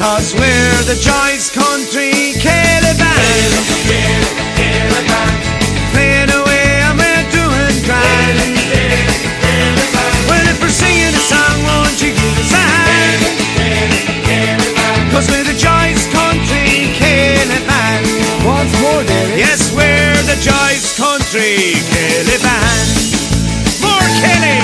'cause we're the Joyce Country Caravan. Playing away and we're doing grand. Well, if we're singing a song, won't you give us a hand? 'Cause we're the Joyce Country Caravan. Once more, Derek. Yes, we're the Joyce Country Caravan. More Kelly!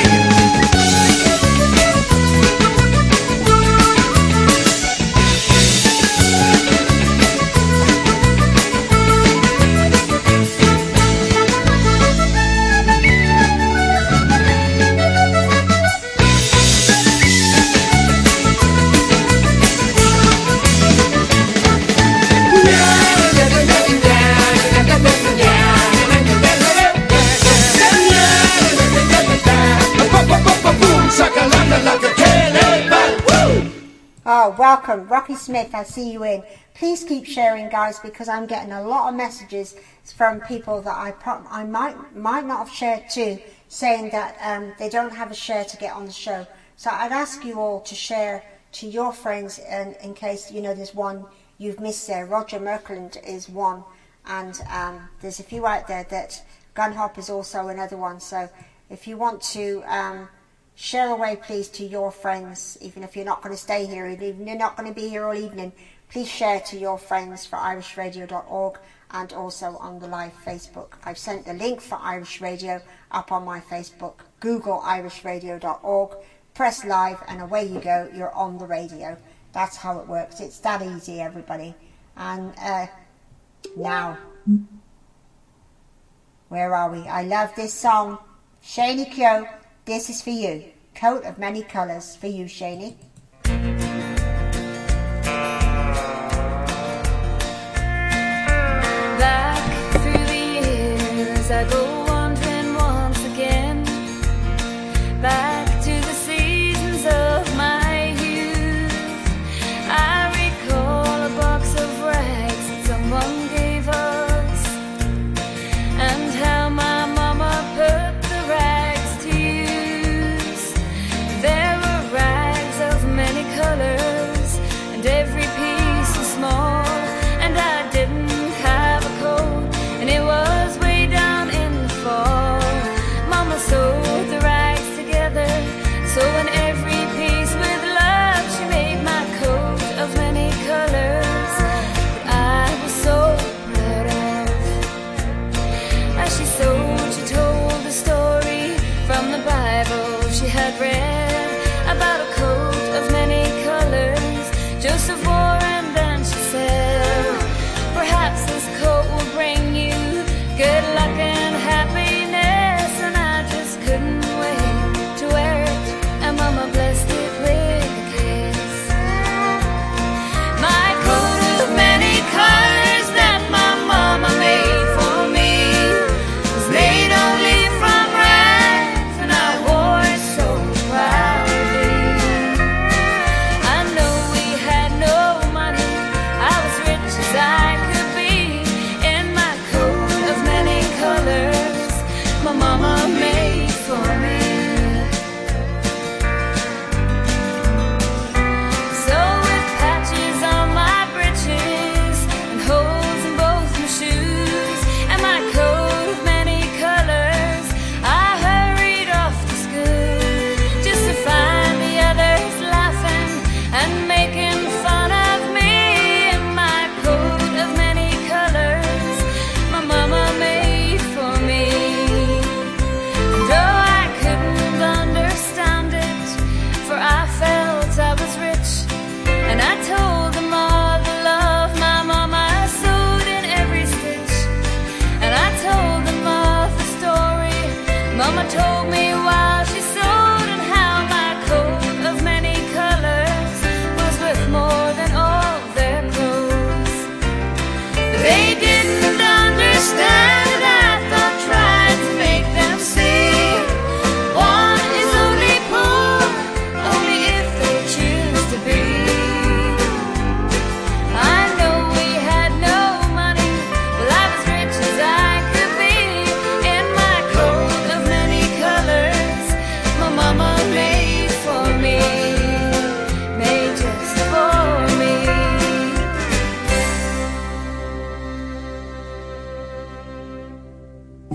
Oh, welcome, Rocky Smith. I see you in. Please keep sharing, guys, because I'm getting a lot of messages from people that I might not have shared to, saying that they don't have a share to get on the show. So I'd ask you all to share to your friends, in case there's one you've missed there. Roger Merkland is one, and there's a few out there that Gunhop is also another one. So if you want to share away, please, to your friends, even if you're not going to stay here, even if you're not going to be here all evening, please share to your friends for irishradio.org and also on the live Facebook. I've sent the link for Irish Radio up on my Facebook. Google irishradio.org, press live, and away you go. You're on the radio. That's how it works. It's that easy, everybody. And now, where are we? I love this song. Shani Kyo, this is for you. Coat of many colours for you, Shani. Back through the years I go wandering once again, back to the seasons of my youth. I recall a box of rags that someone gave us, and how my mama put the rags to use. There were rags of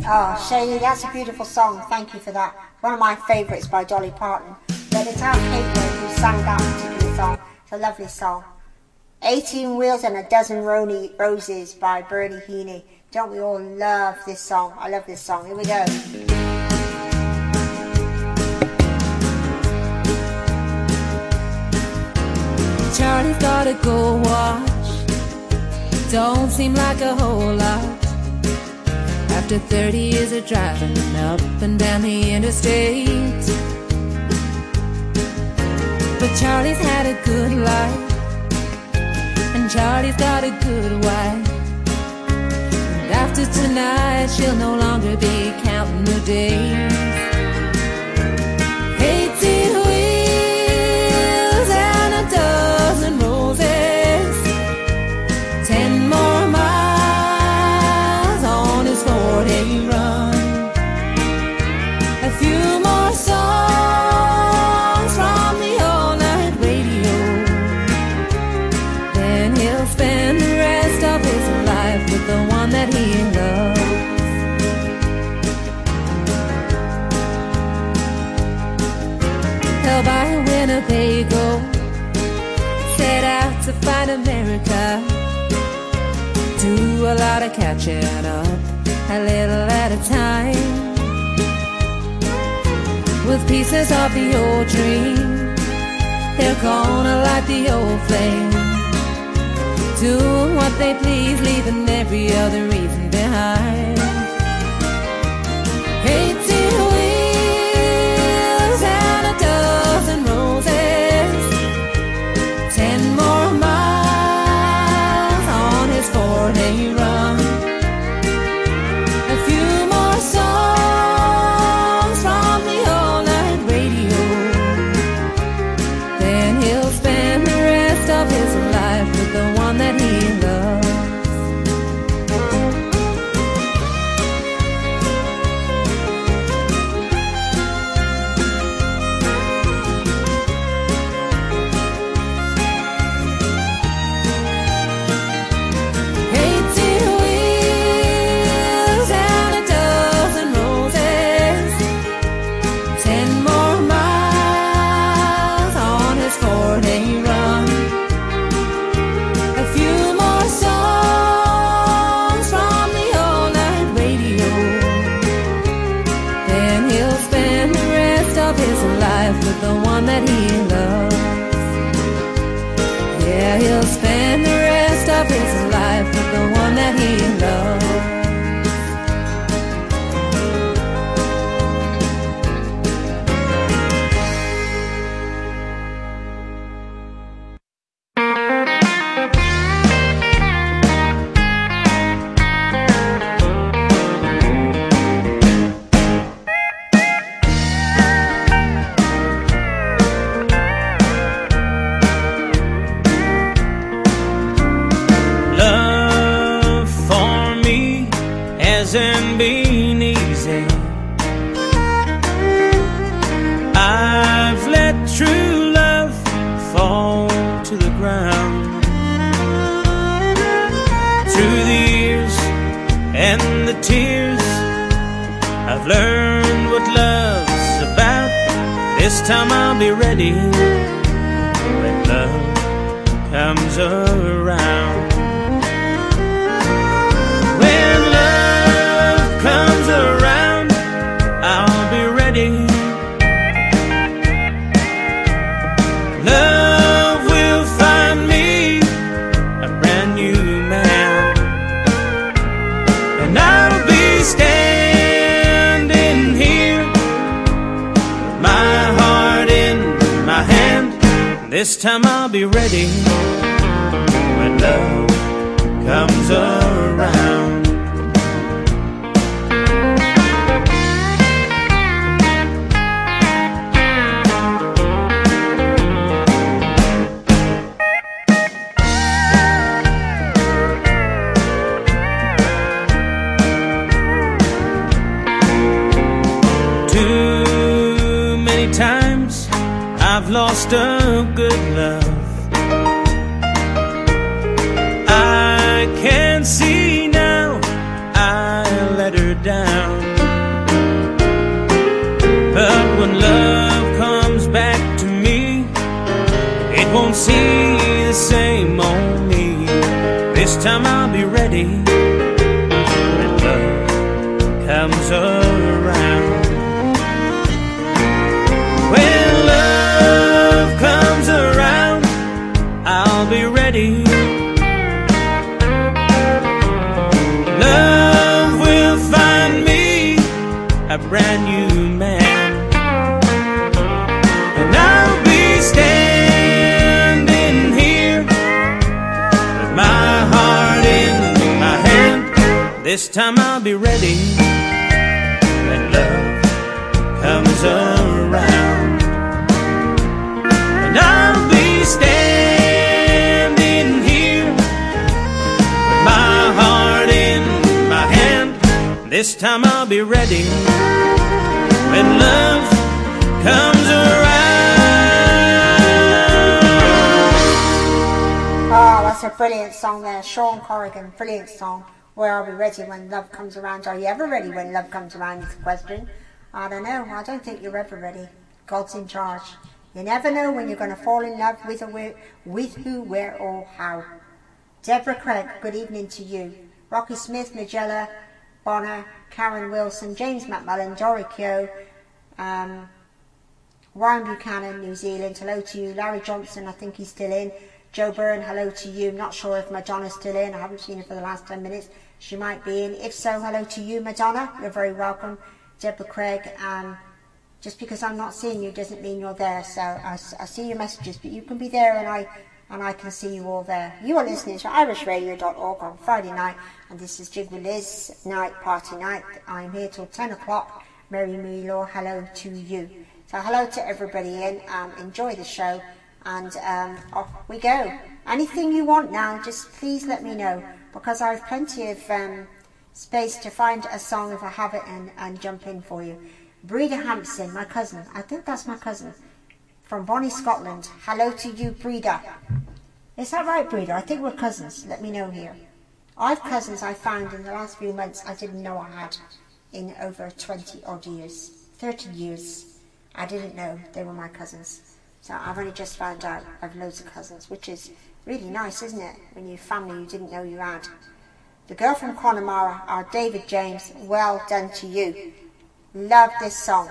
Oh, Shaylee, that's a beautiful song. Thank you for that. One of my favourites by Dolly Parton. But it's our Caitlin who sang that particular song. It's a lovely song. 18 Wheels and a Dozen Roses by Bernie Heaney. Don't we all love this song? I love this song. Here we go. Charlie's gotta go watch. Don't seem like a whole lot. After 30 years of driving up and down the interstate. But Charlie's had a good life, and Charlie's got a good wife. And after tonight she'll no longer be counting the days. 18 wheels and a dozen roses, 10 more miles on his 4-day run, a few more songs from the all-night radio. Then he'll spend the rest of his life with the one that he loves. He'll buy a Winnebago, set out to find America, do a lot of catching up, a little at a time, with pieces of the old dream. They're gonna light the old flame, doing what they please, leaving every other reason behind. 18 wheels and a dozen roses, 10 more miles on his 4-day run, a few more songs from the all-night radio. Then he'll spend the rest of his life with the one that he loves. With the one that he loves. Yeah, he'll spend the rest of his life with the one that he loves. Hasn't been easy. I've let true love fall to the ground. Through the years and the tears, I've learned what love's about. This time I'll be ready when love comes around. Comes around, I'll be ready. Love will find me a brand new man, and I'll be standing here with my heart in my hand. This time I'll be ready when love comes around. Times I've lost a good love. I can see now I let her down. won't see the same old me. This time I'll be ready when love comes around. When love comes around, I'll be ready. Love will find me a brand new man, and I'll be standing here with my heart in my hand. This time I'll be ready when love comes around, and I'll be standing here with my heart in my hand. This time I'll be ready when love comes around. Oh, that's a brilliant song there. Sean Corrigan, brilliant song. Where are we ready when love comes around? Are you ever ready when love comes around is the question. I don't know. I don't think you're ever ready. God's in charge. You never know when you're going to fall in love with who, where, or how. Deborah Craig, good evening to you. Rocky Smith, Magella, Bonner, Karen Wilson, James McMullen, Dora Kyo, Ryan Buchanan, New Zealand, hello to you. Larry Johnson, I think he's still in. Joe Byrne, hello to you. Not sure if Madonna's still in. I haven't seen her for the last 10 minutes. She might be in. If so, hello to you, Madonna. You're very welcome. Deborah Craig, just because I'm not seeing you doesn't mean you're there. So I see your messages, but you can be there and I can see you all there. You are listening to irishradio.org on Friday night, and this is Jig with Liz night, party night. I'm here till 10 o'clock. Mary Law, hello to you. So hello to everybody in. Enjoy the show, and off we go. Anything you want now, just please let me know, because I have plenty of space to find a song if I have it and jump in for you. Breda Hampson, my cousin. I think that's my cousin. From Bonnie, Scotland. Hello to you, Breda. Is that right, Breda? I think we're cousins. Let me know here. I've cousins I found in the last few months I didn't know I had in over 20 odd years. 30 years. I didn't know they were my cousins. So I've only just found out I've loads of cousins, which is really nice, isn't it? When you're family you didn't know you had. The girl from Connemara, our David James, well done to you. Love this song.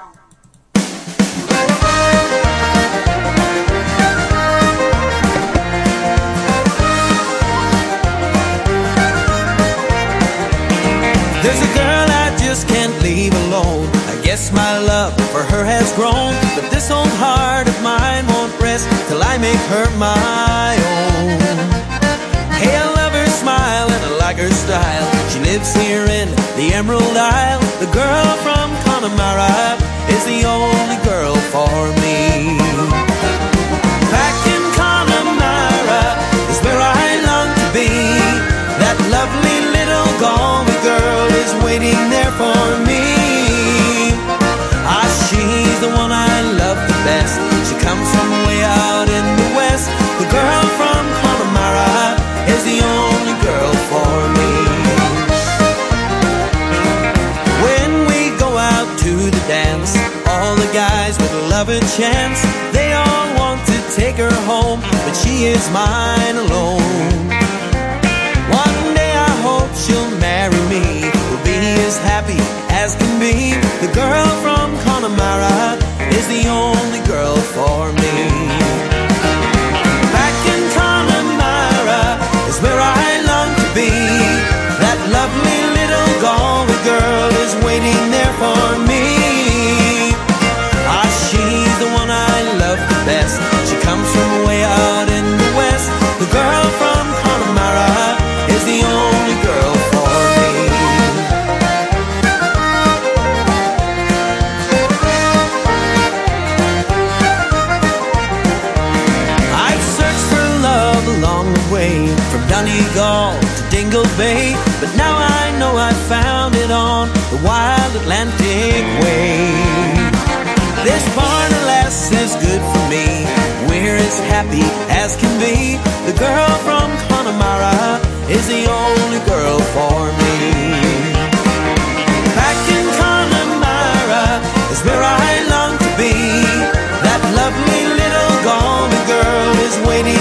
There's a girl I just can't leave alone. I guess my love for her has grown, but this old heart of mine won't rest till I make her my own. Hey, I love her smile and I like her style. She lives here in the Emerald Isle. The girl from Connemara is the only girl for me. Back in Connemara is where I long to be. That lovely little Galway girl is waiting there for me. Ah, she's the one I love the best. She comes from way out in the west. The girl from Connemara is the only girl for me. When we go out to the dance, all the guys would love a chance. They all want to take her home, but she is mine alone. One day I hope she'll marry me. We'll be as happy as can be. The girl from Connemara is the only girl for me. Back in Connemara is where I long to be. That lovely little Galway girl is waiting there for me. Ah, she's the one I love the best. She comes from way out in the west. The girl from Connemara is the only girl for me. I've searched for love along the way, from Donegal to Dingle Bay, but now I know I found it on the wild Atlantic way. This Barna lass is good for me. We're as happy as can be. The girl from Connemara is the only girl for me. Back in Connemara is where I long to be. That lovely little Galway girl is waiting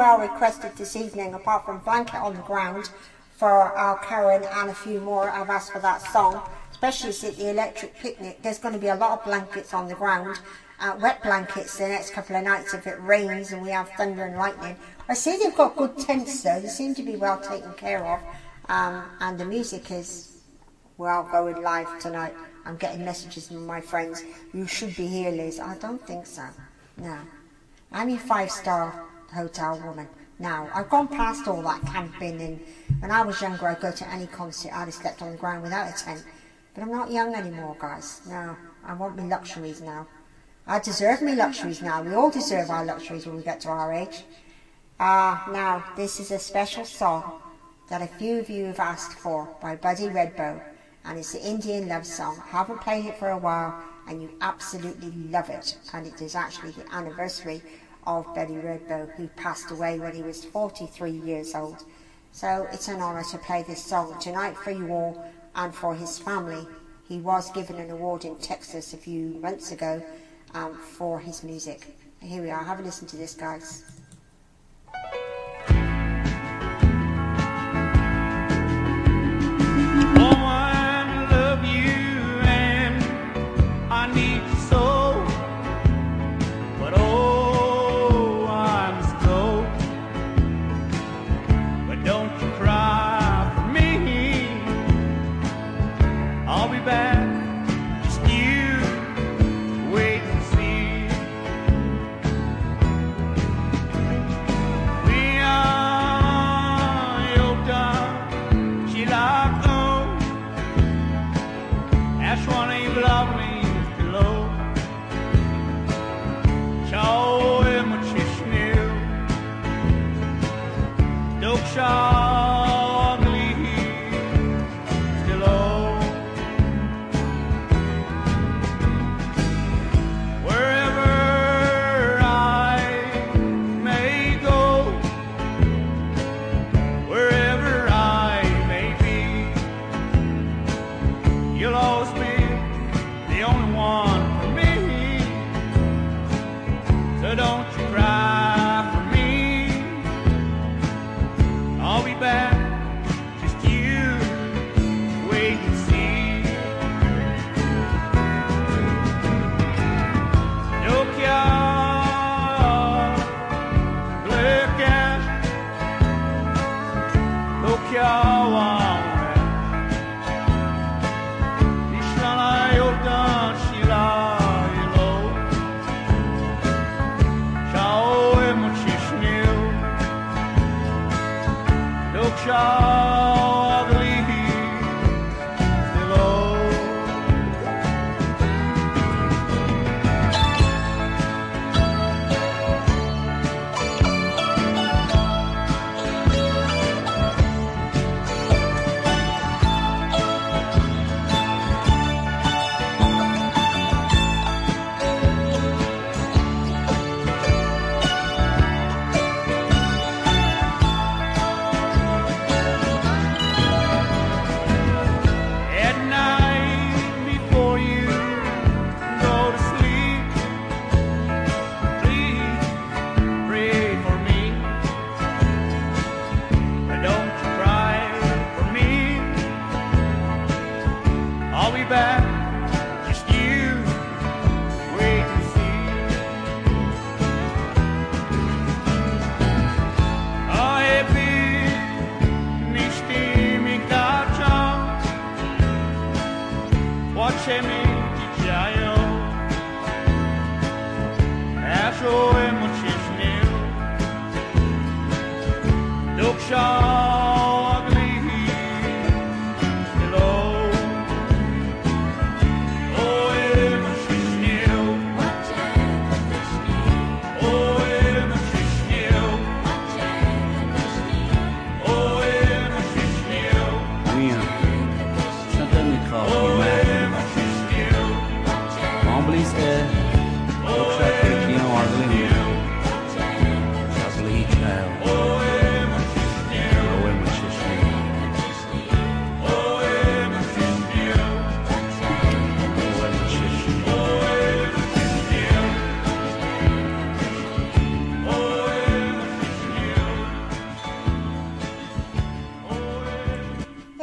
well requested this evening, apart from Blanket on the Ground for Al Karen and a few more. I've asked for that song, especially at the Electric Picnic. There's going to be a lot of blankets on the ground, wet blankets the next couple of nights if it rains and we have thunder and lightning. I see they've got good tents though, they seem to be well taken care of, and the music is, well, going live tonight. I'm getting messages from my friends, you should be here, Liz. I don't think so, no. I'm your 5-star hotel woman. Now, I've gone past all that camping, and when I was younger I'd go to any concert, I'd have slept on the ground without a tent. But I'm not young anymore, guys. No, I want me luxuries now. I deserve me luxuries now. We all deserve our luxuries when we get to our age. Now, this is a special song that a few of you have asked for by Buddy Redbow, and it's the Indian love song. I haven't played it for a while, and you absolutely love it. And it is actually the anniversary of Buddy Redbow, who passed away when he was 43 years old. So it's an honour to play this song tonight for you all and for his family. He was given an award in Texas a few months ago for his music. Here we are. Have a listen to this, guys.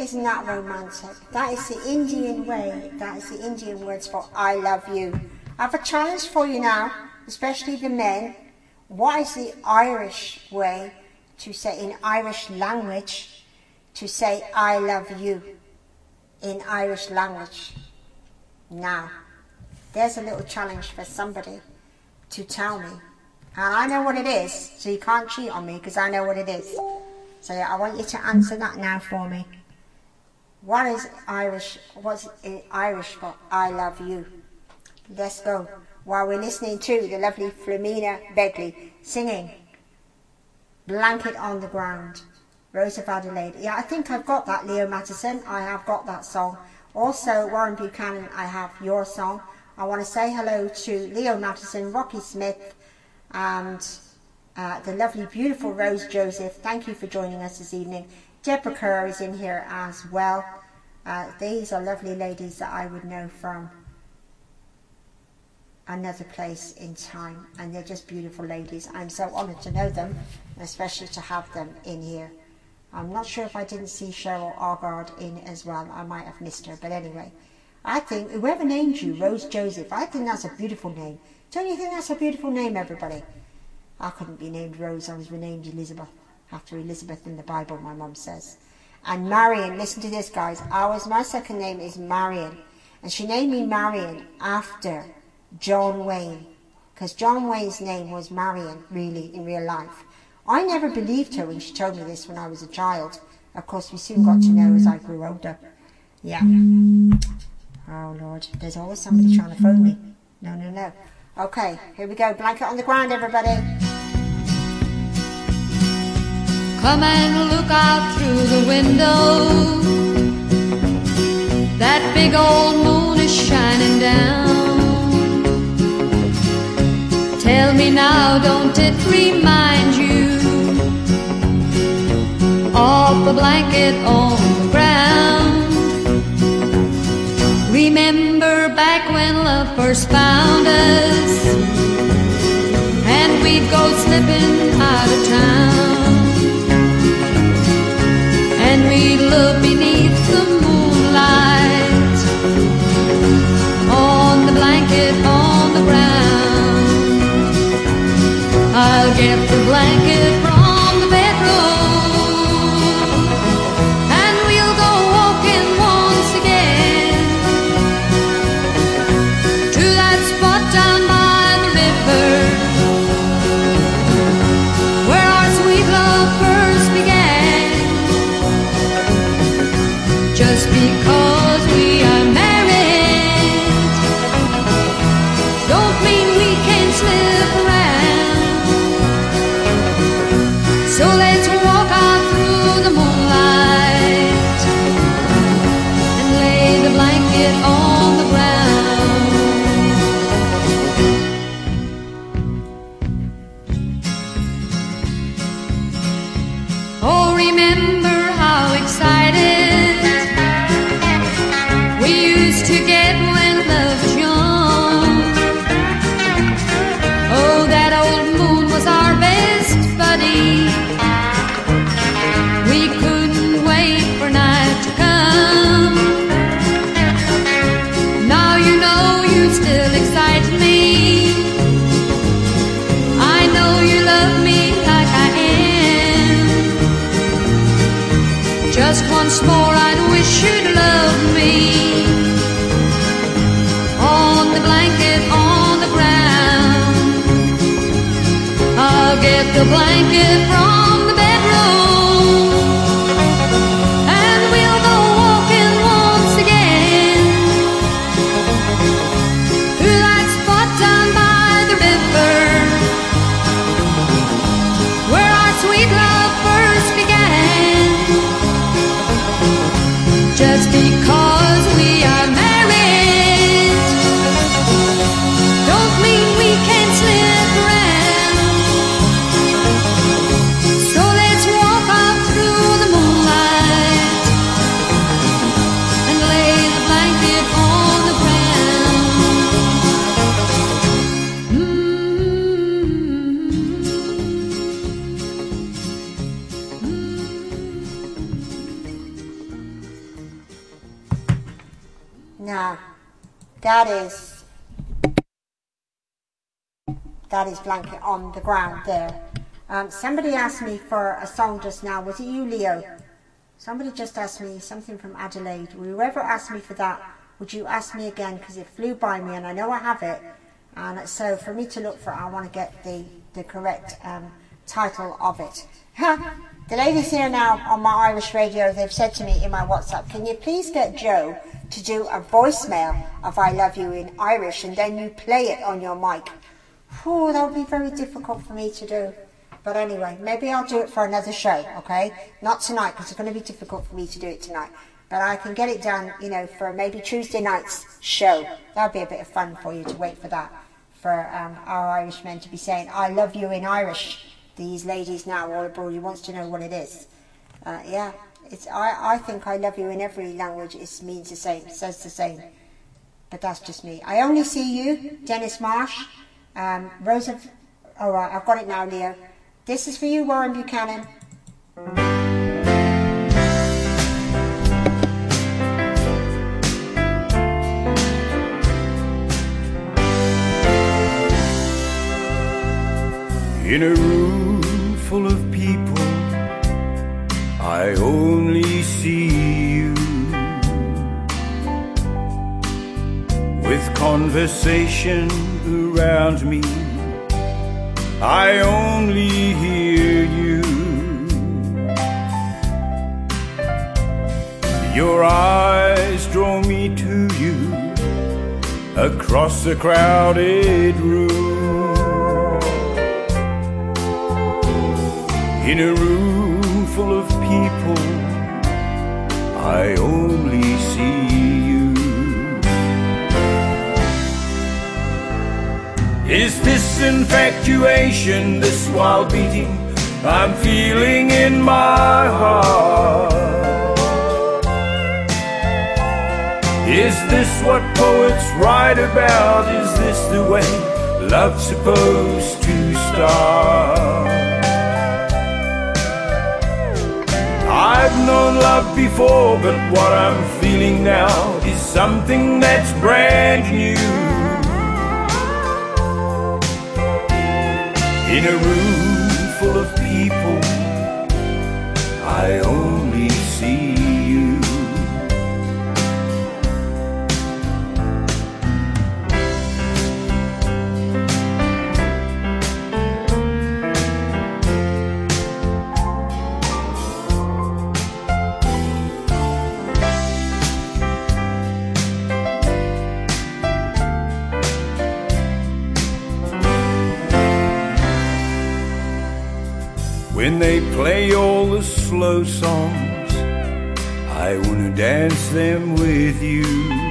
isn't that romantic? That is the Indian way. That is the Indian words for I love you. I have a challenge for you now, especially the men. What is the Irish way to say, in Irish language, to say I love you in Irish language? Now, there's a little challenge for somebody to tell me. And I know what it is, so you can't cheat on me because I know what it is. So I want you to answer that now for me. What's Irish for I love you? Let's go. While we're listening to the lovely Flumina Begley singing Blanket on the Ground, Rose of Adelaide. Yeah, I think I've got that, Leo Mattison. I have got that song. Also, Warren Buchanan, I have your song. I want to say hello to Leo Mattison, Rocky Smith, and the lovely, beautiful Rose Joseph. Thank you for joining us this evening. Deborah Kerr is in here as well. These are lovely ladies that I would know from another place in time, and they're just beautiful ladies. I'm so honoured to know them, especially to have them in here. I'm not sure if I didn't see Cheryl Argard in as well. I might have missed her, but anyway, I think whoever named you Rose Joseph, I think that's a beautiful name. Don't you think that's a beautiful name, everybody? I couldn't be named Rose. I was renamed Elizabeth after Elizabeth in the Bible, my mum says. And Marion, listen to this, guys. My second name is Marion, and she named me Marion after John Wayne, because John Wayne's name was Marion, really, in real life. I never believed her when she told me this when I was a child. Of course, we soon got to know as I grew older. Yeah. Oh, Lord, there's always somebody trying to phone me. No. Okay, here we go. Blanket on the Ground, everybody. Come and look out through the window. That big old moon is shining down. Tell me now, don't it remind you of the blanket on the ground? Remember back when love first found us, and we'd go slipping out of town, and we'd look beneath the moonlight on the blanket on the ground. I'll get the blanket from the bedroom, and we'll go walking once again to that spot down by the river where our sweet love first began. Just because we are married don't mean we can slip around. So let's walk out through the moonlight and lay the blanket on the ground. Oh, remember how excited we used to get when love was young. Oh, that old moon was our best buddy. We couldn't wait for night to come. Now you know you still excite me. I know you love me like I am. Just once more I'd wish you'd love me on the blanket on the ground. I'll get the blanket from the bedroom, and we'll go walking once again to that spot down by the river where our sweet love first began. Just because we are married don't mean we can slip around. That is blanket on the ground there. Somebody asked me for a song just now. Was it you, Leo? Somebody just asked me something from Adelaide. Whoever asked me for that, would you ask me again? Because it flew by me and I know I have it. And so for me to look for it, I want to get the correct title of it. The ladies here now on my Irish radio, they've said to me in my WhatsApp, can you please get Joe to do a voicemail of I Love You in Irish and then you play it on your mic? Oh, that would be very difficult for me to do. But anyway, maybe I'll do it for another show, okay? Not tonight, because it's going to be difficult for me to do it tonight. But I can get it done, you know, for maybe Tuesday night's show. That would be a bit of fun for you to wait for that. For our Irishmen to be saying, I love you in Irish. These ladies now all abroad, he wants to know what it is. Yeah, I think I love you in every language. It means the same, says the same. But that's just me. I only see you, Dennis Marsh. Rosa, all right, I've got it now, Leo. This is for you, Warren Buchanan. In a room full of people, I only see you. With conversation around me, I only hear you. Your eyes draw me to you across the crowded room. In a room full of people, I only see you. Is this infatuation, this wild beating I'm feeling in my heart? Is this what poets write about? Is this the way love's supposed to start? I've known love before, but what I'm feeling now is something that's brand new. In a room full of people, I only see you. When they play all the slow songs, I wanna dance them with you.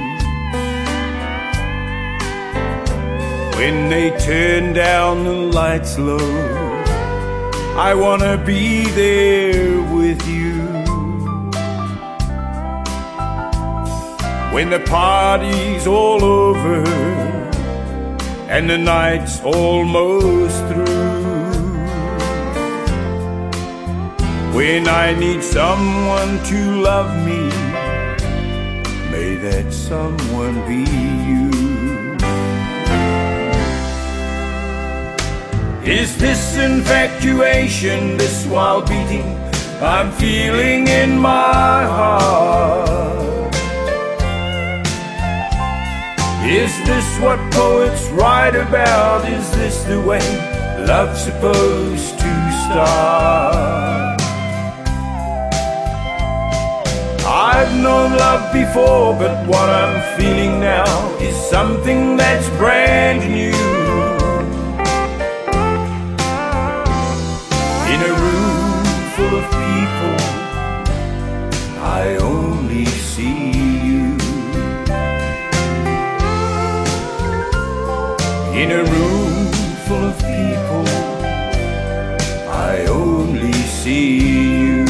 When they turn down the lights low, I wanna be there with you. When the party's all over and the night's almost through, when I need someone to love me, may that someone be you. Is this infatuation, this wild beating I'm feeling in my heart? Is this what poets write about? Is this the way love's supposed to start? I've known love before, but what I'm feeling now is something that's brand new. In a room full of people, I only see you. In a room full of people, I only see you.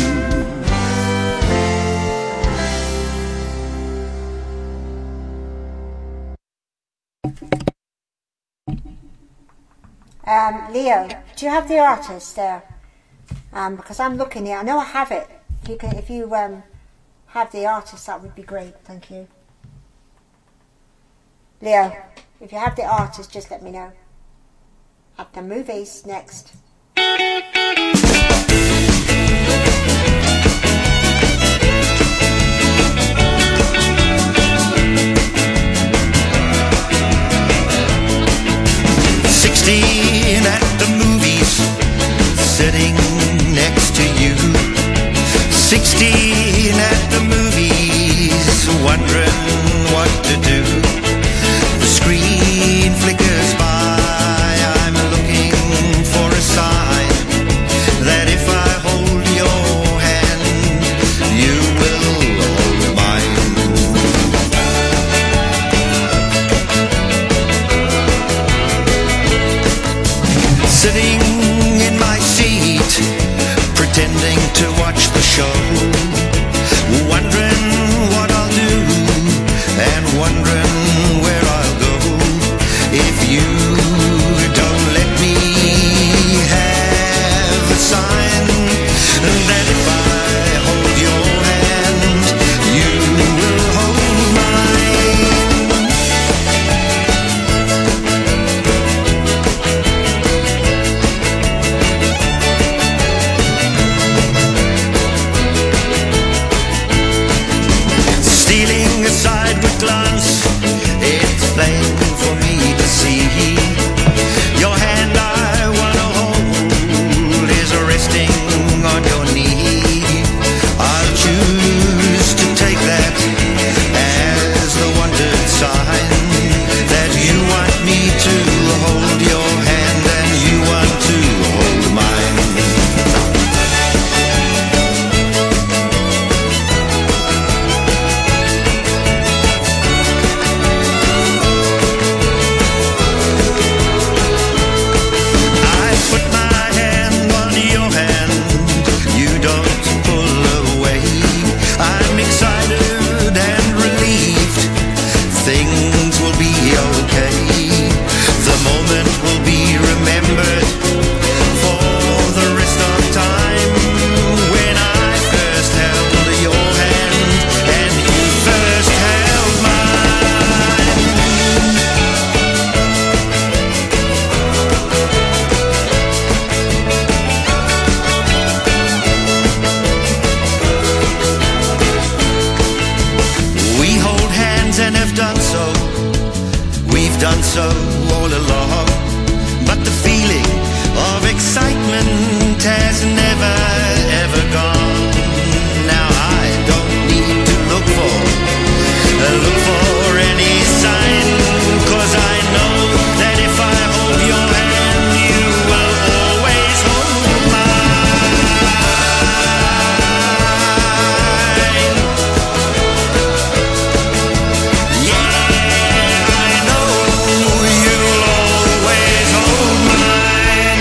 Leo, do you have the artist there? Because I'm looking here. I know I have it. If you have the artist, that would be great. Thank you. Leo, if you have the artist, just let me know. At the movies next. 16 at the movies, sitting next to you. 16 at the movies, wondering what to do. The screen flickers by, I'm looking for a sign that if I hold your hand, you will hold mine. Sitting in my seat, pretending to watch the show, wondering what I'll do and wondering where I'll go if you don't let me have a sign that if I hold your hand, you will hold mine. Stealing a sideward glance, it's plain for me to see. Your hand I wanna hold is resting on your knee. I'll choose to take that as the wanted sign that you want me to hold your hand and you want to hold mine. I put my hand on your hand, you don't pull away. I'm excited and relieved, things will be okay. The moment will be remembered for the rest of time, when I first held your hand and you first held mine. We hold hands and have done so, we've done so all along. But the feeling of excitement has never ever gone. Now I don't need to look for any sign, 'cause I know that if I hold your hand, you will always hold mine. Yeah, I know you'll always hold mine.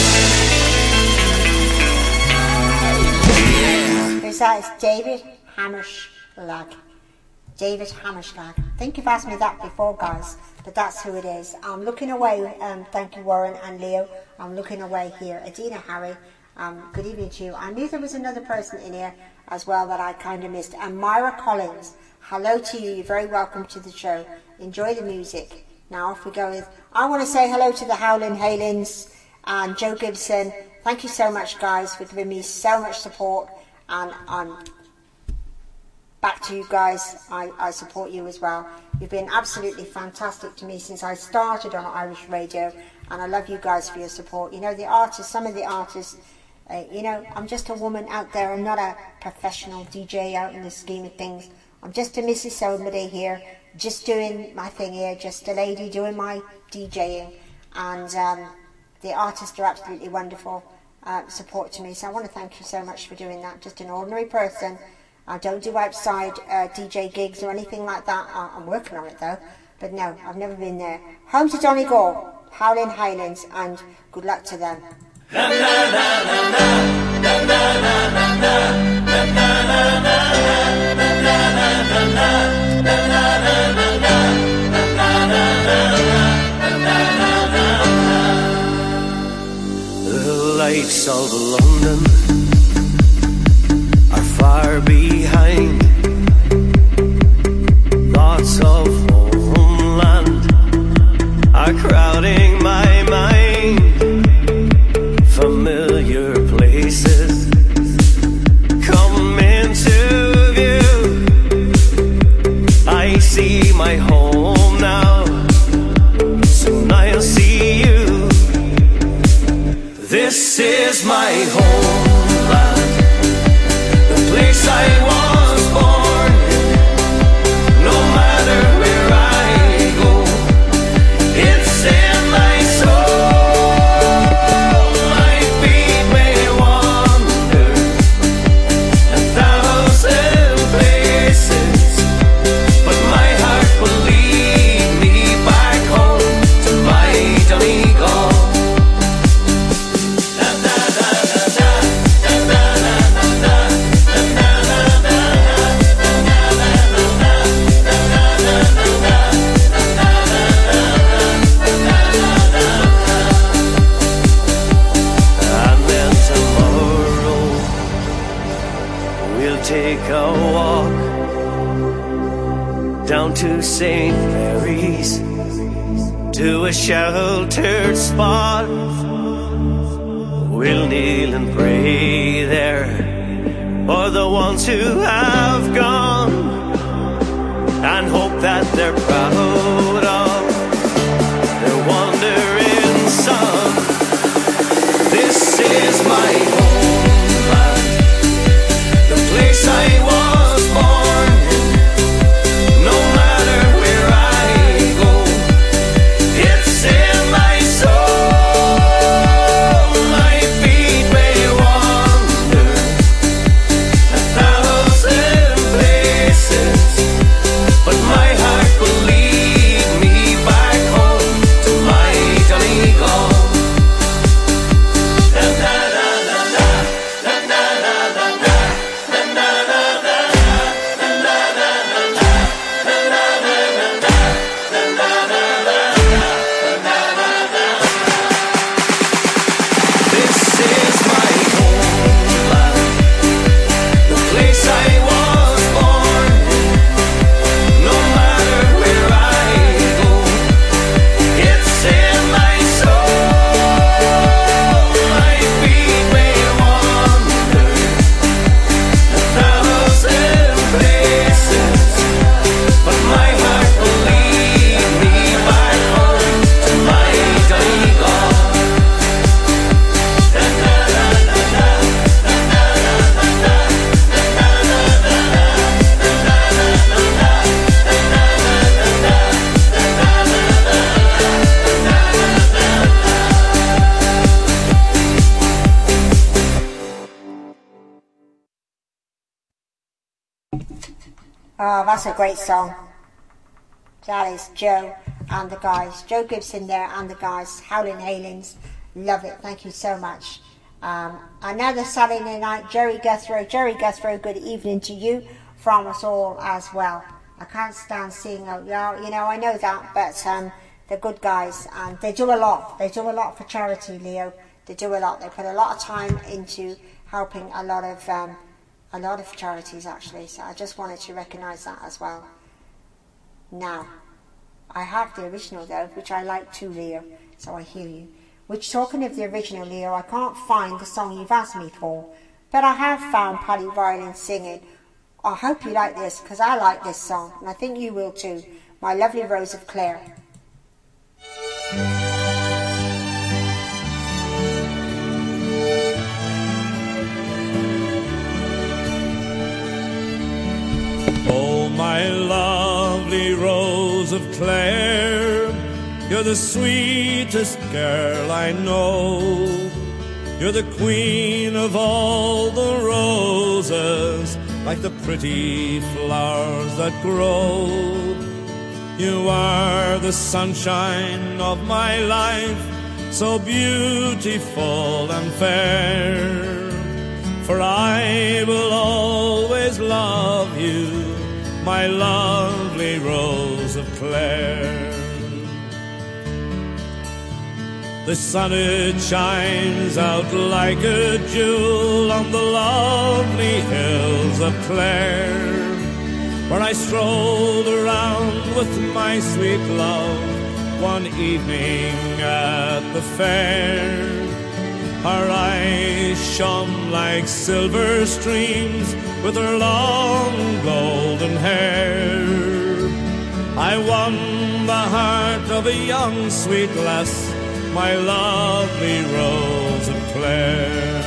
Who's that? It's David Hammerschlag. David Hammerschlag. I think you've asked me that before, guys, but that's who it is. I'm looking away. Thank you, Warren and Leo. I'm looking away here. Adina, Harry, good evening to you. I knew there was another person in here as well that I kind of missed. And Myra Collins, hello to you. You're very welcome to the show. Enjoy the music. Now off we go with, I want to say hello to the Howlin' Halins and Joe Gibson. Thank you so much, guys, for giving me so much support. And I'm back to you guys. I support you as well. You've been absolutely fantastic to me since I started on Irish radio, and I love you guys for your support. You know, the artists, some of the artists, you know, I'm just a woman out there. I'm not a professional DJ out in the scheme of things. I'm just a Mrs. Somebody here, just doing my thing here, just a lady doing my DJing, and the artists are absolutely wonderful support to me. So I want to thank you so much for doing that. Just an ordinary person. I don't do outside DJ gigs or anything like that. I'm working on it though, but no, I've never been there. Home to Donegal, Howlin' Highlands, and good luck to them. The lights of London are far behind. Thoughts of homeland to a sheltered spot. We'll kneel and pray there for the ones who have gone, and hope that they're proud of their wandering son. This is my homeland, the place I was born in. No matter where I go, it's in my soul. My feet may wander 1,000 places, but my heart will lead me back home to my Donegal. Oh, that's a great song. That is Joe and the guys. Joe Gibson there and the guys. Howlin' Halings. Love it. Thank you so much. Another Saturday night, Jerry Guthrow. Jerry Guthrow, good evening to you from us all as well. I can't stand seeing out. You know, I know that, but they're good guys and they do a lot. They do a lot for charity, Leo. They do a lot. They put a lot of time into helping a lot of charities actually, so I just wanted to recognise that as well. Now, I have the original though, which I like too, Leo, so I hear you. Which, talking of the original, Leo, I can't find the song you've asked me for, but I have found Paddy Violin singing. I hope you like this, because I like this song, and I think you will too. My Lovely Rose of Clare. Oh, my lovely Rose of Clare, you're the sweetest girl I know. You're the queen of all the roses, like the pretty flowers that grow. You are the sunshine of my life, so beautiful and fair. For I will always love you, my lovely Rose of Clare. The sun, it shines out like a jewel on the lovely hills of Clare, where I strolled around with my sweet love one evening at the fair. Her eyes shone like silver streams with her long golden hair. I won the heart of a young sweet lass, my lovely Rose of Clare.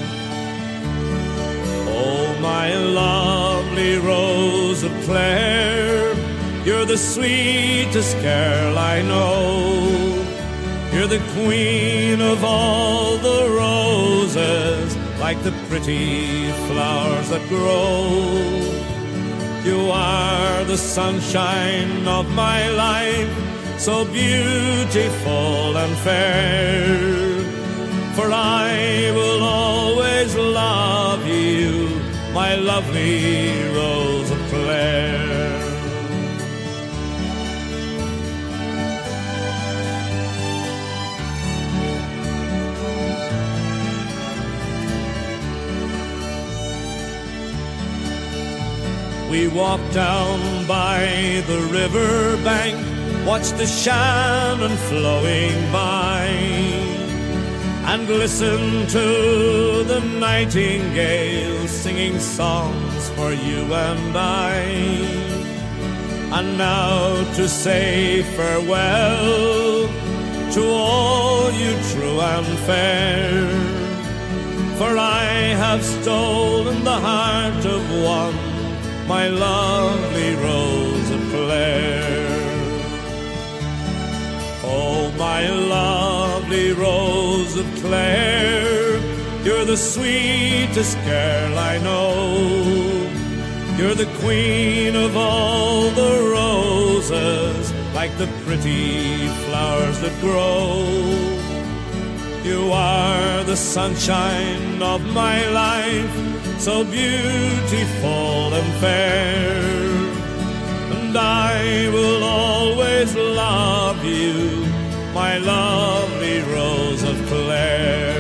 Oh, my lovely Rose of Clare, you're the sweetest girl I know. You're the queen of all the roses, like the pretty flowers that grow. You are the sunshine of my life, so beautiful and fair. For I will always love you, my lovely Rose of Clare. We walked down by the river bank watch the Shannon flowing by, and listen to the nightingale singing songs for you and I. And now to say farewell to all you true and fair, for I have stolen the heart of one, my lovely Rose of Clare. Oh, my lovely Rose of Clare, you're the sweetest girl I know. You're the queen of all the roses, like the pretty flowers that grow. You are the sunshine of my life, so beautiful and fair, and I will always love you, my lovely Rose of Clare.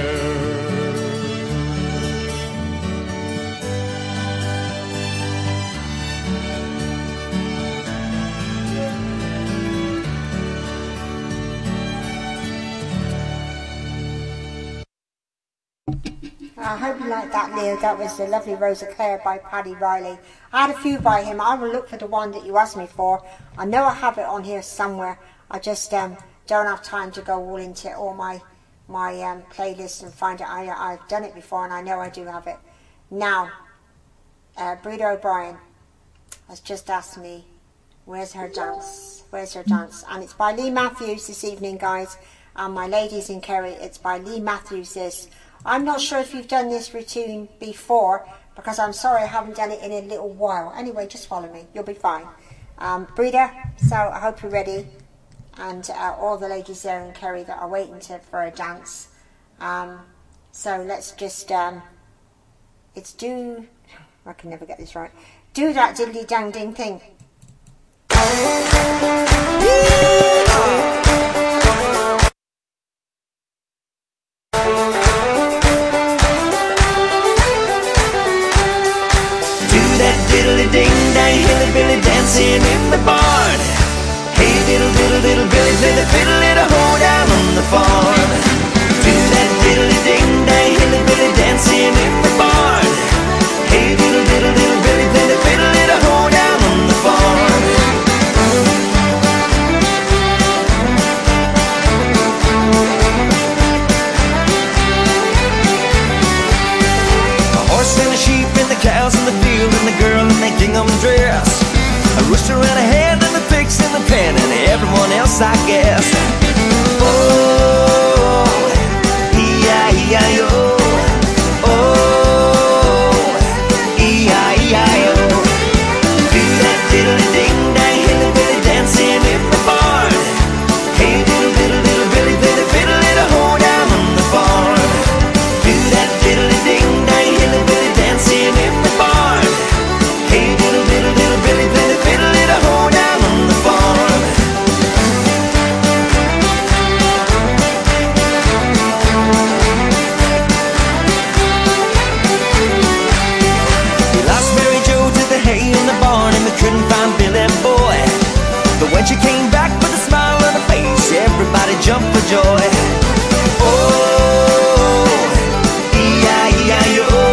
I hope you liked that, Leo. That was The Lovely Rose of Clare by Paddy Riley. I had a few by him. I will look for the one that you asked me for. I know I have it on here somewhere. I just don't have time to go all into all my playlist and find it. I've done it before, and I know I do have it. Now, Breda O'Brien has just asked me, where's her dance? Where's her dance? And it's by Lee Matthews this evening, guys. And my ladies in Kerry, it's by Lee Matthews this. I'm not sure if you've done this routine before, because I'm sorry I haven't done it in a little while. Anyway, just follow me. You'll be fine. Breda, so I hope you're ready. And all the ladies there in Kerry that are waiting for a dance. So let's just, it's do, I can never get this right. Do that diddly dang ding thing. Diddly-ding-dang, hilly-billy dancing in the barn. Hey, diddle-diddle-diddle, Billy, play the fiddle in a hoedown on the farm. Do that diddly-ding-dang, hilly-billy dancing in the barn. Hey, diddle-diddle-diddle, Billy, play the fiddle in a hoedown on the farm. A horse and a sheep and the cows in the field and the girl in the gingham dress, a rooster and a hen and the pigs in the pen and everyone else, I guess. Oh, E-I-E-I-O. Oh, E-I-E-I-O. Do that diddly-ding-dang, hilly-billy dancing in the barn. Hey, diddle-diddle-diddle, Billy, play the fiddle in a hoedown on the farm. Do that diddly-ding-dang, hilly-billy dancing in the barn. Hey, diddle-diddle-diddle, Billy, play the fiddle in a hoedown on the farm. We lost Mary Jo to the hay in the barn, and we couldn't find Billy Boy. But when she came back with a smile on her face, everybody jumped for joy. Oh, E-I-E-I-O.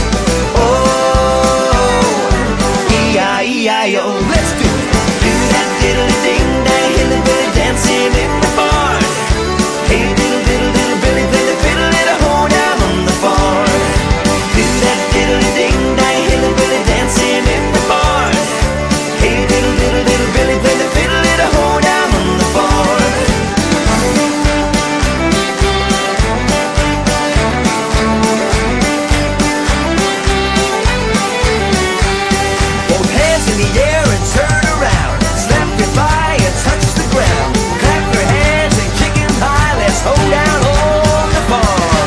E-I-E-I-O. Let's do it. Do that diddly-ding-dang, hilly-billy dancing in the barn. Hey, diddle-diddle-diddle, Billy, play the fiddle in a hoedown on the farm. Do that diddly-ding-dang, hilly-billy dancing in the barn. Hey, diddle-diddle-diddle, Billy, play the fiddle in a hoedown on the farm. Both hands in the air and turn around. Slap your thigh and touch the ground. Clap your hands and kick 'em high. Let's hold down on the farm.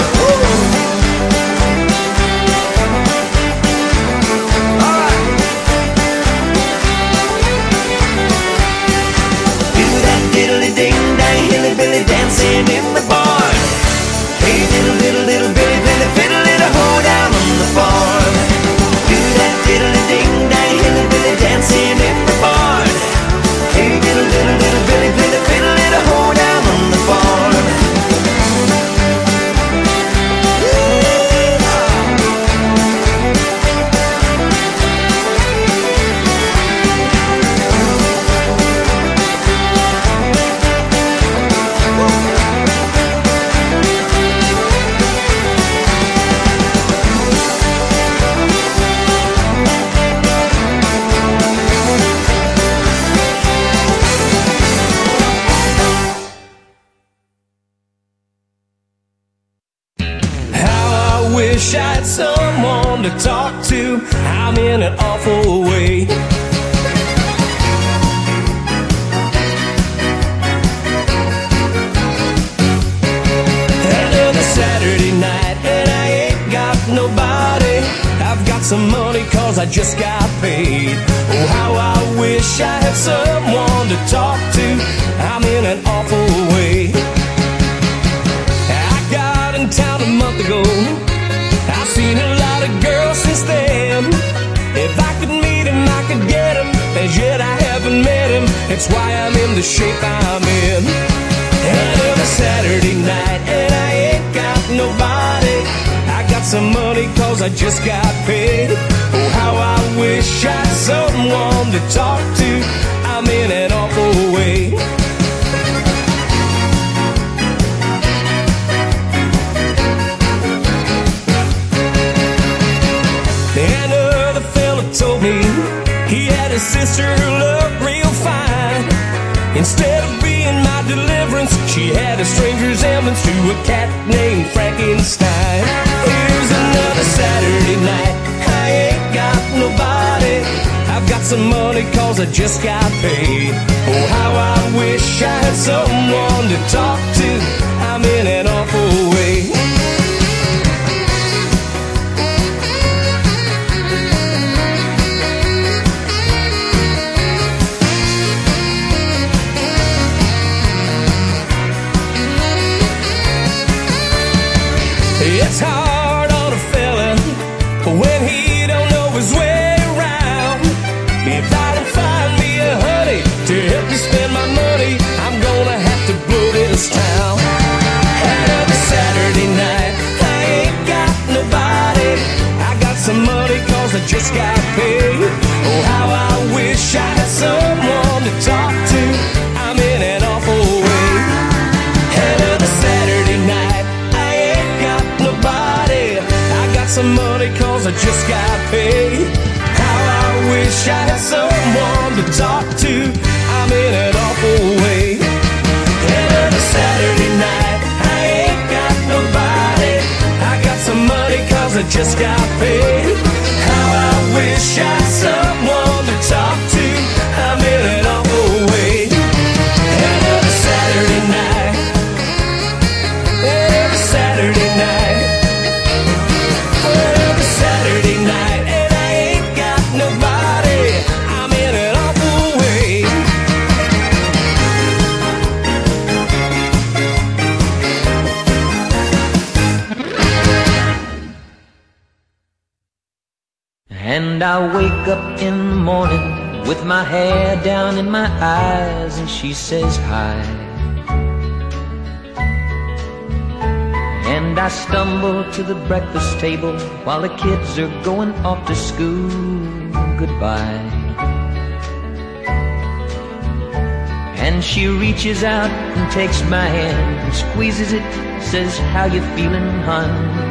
All right. Do that diddly-ding-dang, hilly-billy dancing in the barn. Hey, diddle-diddle-diddle, Billy, play the fiddle in a hoedown on the farm. Do that diddly-ding-dang, hilly-billy dancing in the barn. Hey, diddle-diddle-diddle, Billy, play wish I had someone to talk to. I'm in an awful way. Another Saturday night and I ain't got nobody. I've got some money cause I just got paid. Oh, how I wish I had someone to talk to. I'm in an awful way. I got in town a month ago. I've seen a lot of girls since then. If I could meet him, I could get him, and yet I haven't met him. It's why I'm in the shape I'm in. Another Saturday night and I ain't got nobody. I got some money cause I just got paid. Oh, how I wish I had someone to talk to. I'm in an awful way. Another fella told me he had a sister who looked real fine. Instead of being my deliverance, she had a stranger's resemblance to a cat named Frankenstein. Here's another Saturday night, I ain't got nobody. I've got some money cause I just got paid. Oh, how I wish I had someone to talk to. I'm in an awful way. It's hard on a fella when he don't know his way around. If I don't find me a honey to help me spend my money, I'm gonna have to blow this town. Another Saturday night, I ain't got nobody. I got some money cause I just got paid. Oh, how I wish I had someone to talk to. I'm in an awful way. Another Saturday night, some money cause I just got paid. How I wish I had someone to talk to. I'm in an awful way. Another Saturday night, I ain't got nobody. I got some money cause I just got paid. How I wish I had someone to talk to. I'm in an awful way. Another Saturday night. Every Saturday night. Saturday night and I ain't got nobody. I'm in an awful way. And I wake up in the morning with my hair down in my eyes, and she says hi. And I stumble to the breakfast table while the kids are going off to school. Goodbye. And she reaches out and takes my hand and squeezes it, says, how you feeling, hon?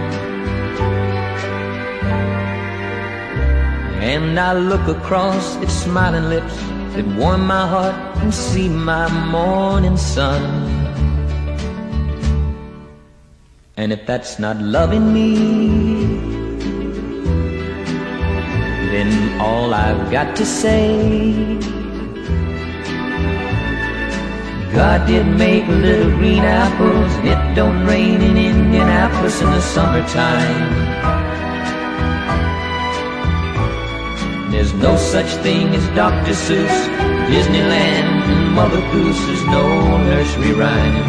And I look across at smiling lips that warm my heart and see my morning sun. And if that's not loving me, then all I've got to say, God did make little green apples. It don't rain in Indianapolis in the summertime. There's no such thing as Dr. Seuss, Disneyland, and Mother Goose. There's no nursery rhyme.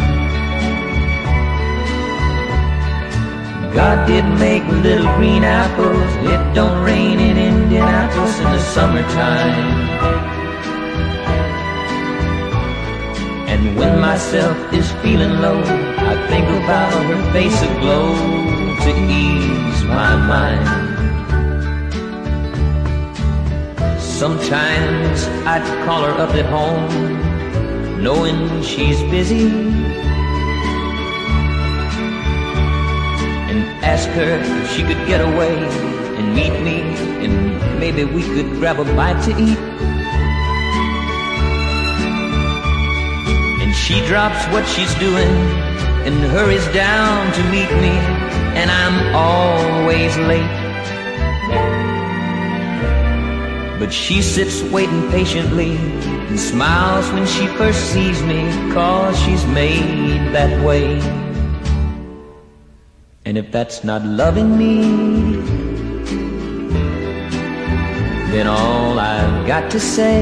God did make little green apples. It don't rain in Indianapolis in the summertime. And when myself is feeling low, I think about her face aglow to ease my mind. Sometimes I'd call her up at home, knowing she's busy, ask her if she could get away and meet me, and maybe we could grab a bite to eat. And she drops what she's doing and hurries down to meet me, and I'm always late. But she sits waiting patiently and smiles when she first sees me, 'cause she's made that way. And if that's not loving me, then all I've got to say,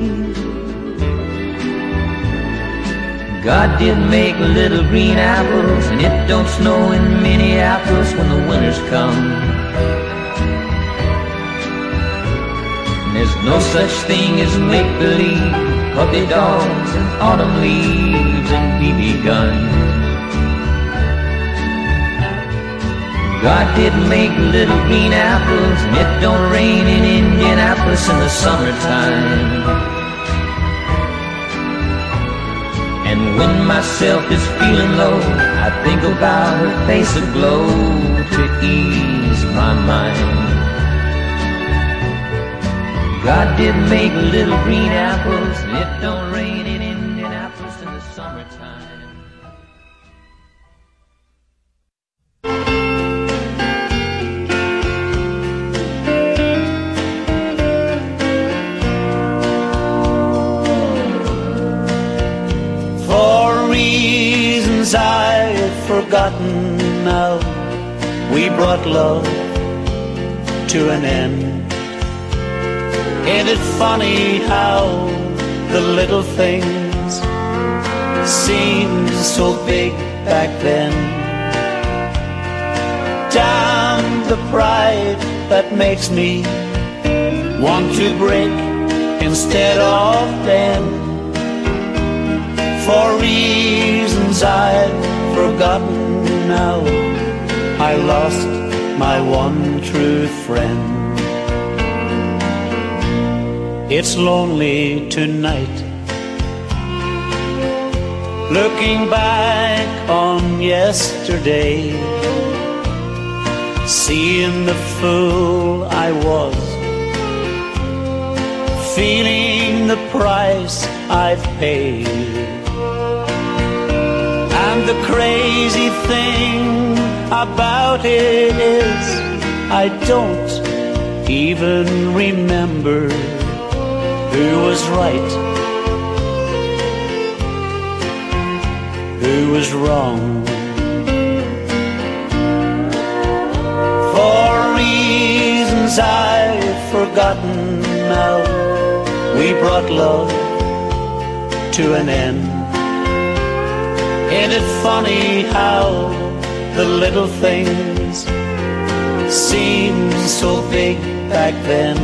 God did make little green apples, and it don't snow in Minneapolis when the winters come. And there's no such thing as make-believe, puppy dogs and autumn leaves and BB guns. God did make little green apples, and it don't rain in Indianapolis in the summertime. And when myself is feeling low, I think about her face aglow to ease my mind. God did make little green apples, and it don't rain in Indianapolis in the summertime. I've forgotten now, we brought love to an end. Ain't it funny how the little things seemed so big back then? Damn the pride that makes me want to break instead of bend. For reasons I've forgotten now, I lost my one true friend. It's lonely tonight, looking back on yesterday, seeing the fool I was, feeling the price I've paid. And the crazy thing about it is I don't even remember who was right, who was wrong. For reasons I've forgotten now, we brought love to an end. Ain't it funny how the little things seemed so big back then?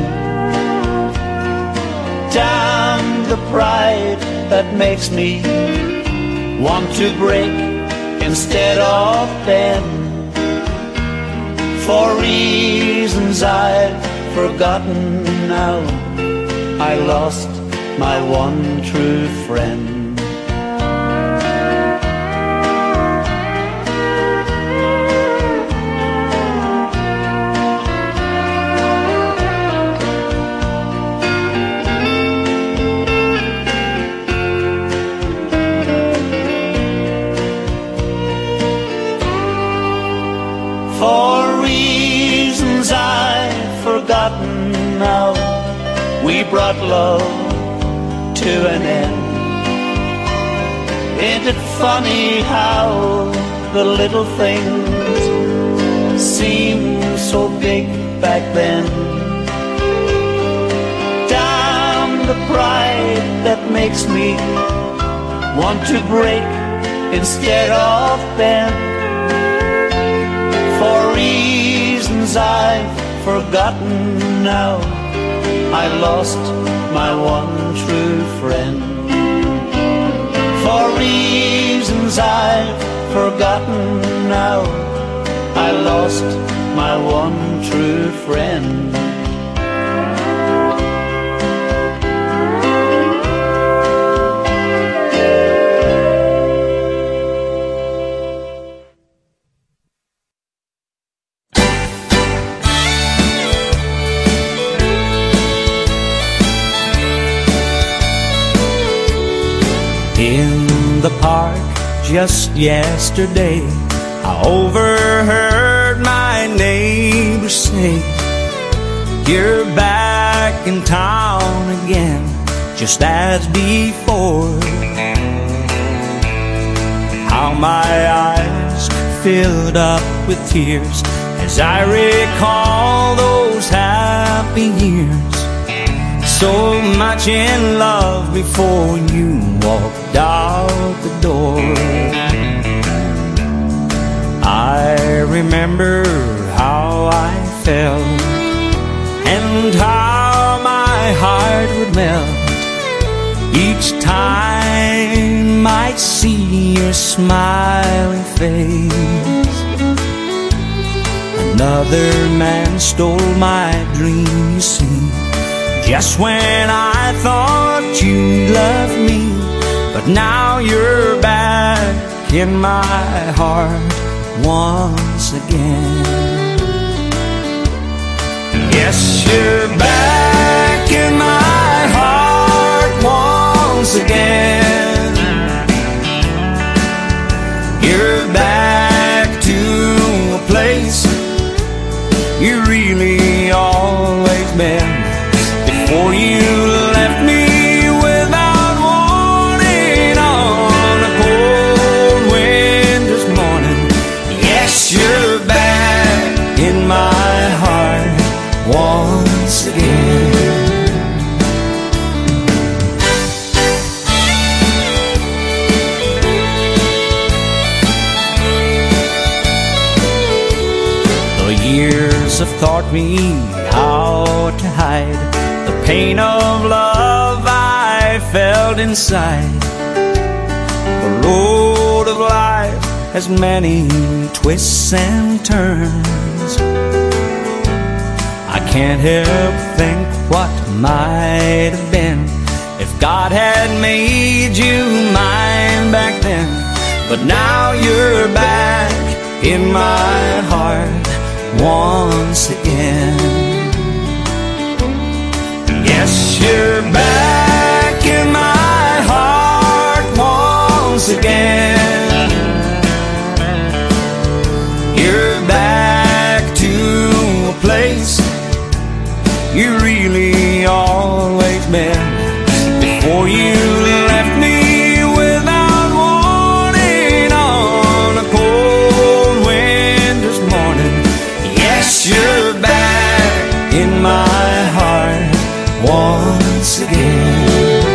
Damn the pride that makes me want to break instead of bend. For reasons I've forgotten now, I lost my one true friend. For reasons I've forgotten now, we brought love to an end. Ain't it funny how the little things seem so big back then? Damn the pride that makes me want to break instead of bend. For reasons I've forgotten now, I lost my one true friend. For reasons I've forgotten now, I lost my one true friend. In the park just yesterday, I overheard say you're back in town again, just as before. How my eyes filled up with tears as I recall those happy years. So much in love before you walked out the door. I remember how I felt and how my heart would melt each time I'd see your smiling face. Another man stole my dream, you see, just when I thought you'd love me. But now you're back in my heart once again. Yes, you're back in my heart once again. You're back to a place you really always been. Before you left me without warning on a cold winter's morning. Yes, you're back in my heart once again. The years have taught me how to hide the pain of love I felt inside. The road of life has many twists and turns. I can't help think what might have been if God had made you mine back then. But now you're back in my heart once again. Yes, you're back in my heart once again. You're back to a place you really always been. Before you left me without warning on a cold winter's morning. Yes, you're back in my heart once again.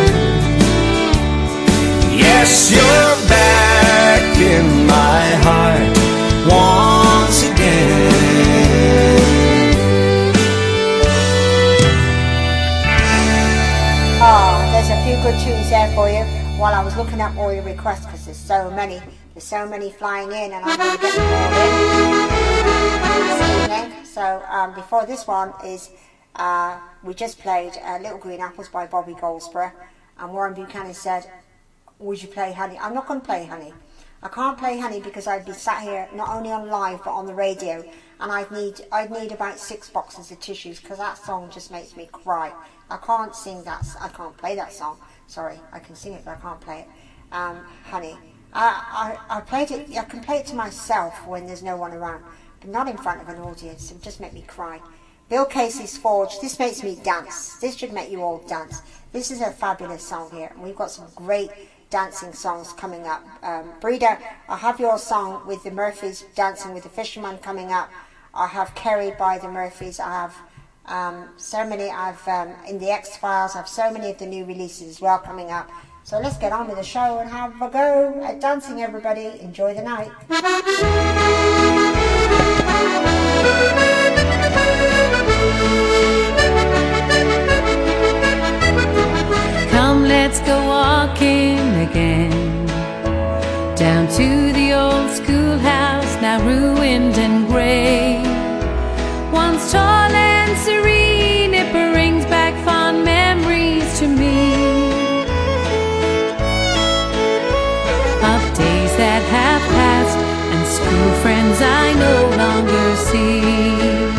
Yes, you're back in my heart once again. Oh, there's a few good tunes there for you while I was looking up all your requests, because there's so many flying in, and I'm going to get them all in. So before this one is we just played Little Green Apples by Bobby Goldsboro, and Warren Buchanan said, would you play Honey? I'm not going to play Honey. I can't play Honey because I'd be sat here not only on live but on the radio, and I'd need about 6 boxes of tissues, because that song just makes me cry. I can't sing that. I can't play that song. Sorry, I can sing it but I can't play it. Honey. I played it. I can play it to myself when there's no one around, but not in front of an audience. It would just make me cry. Bill Casey's Forge. This makes me dance. This should make you all dance. This is a fabulous song here, and we've got some great dancing songs coming up. Breeder, I have your song with the Murphys, Dancing with the Fisherman, coming up. I have Kerry by the Murphys. I have so many. I've in the X-Files. I have so many of the new releases as well coming up. So let's get on with the show and have a go at dancing, everybody. Enjoy the night. Come, let's go walking again down to the old schoolhouse, now ruined and grey. Once tall and serene, it brings back fond memories to me of days that have passed and school friends I no longer see.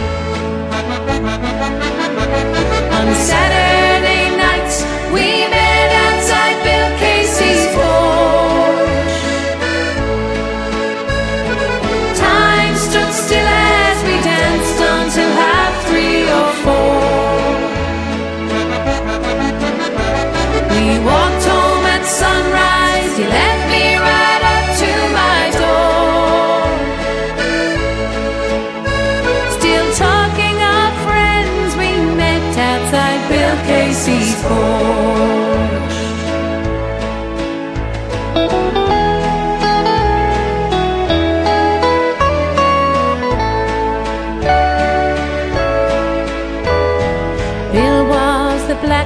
On Saturday nights we met outside Bill Casey's Forge. Time stood still as we danced until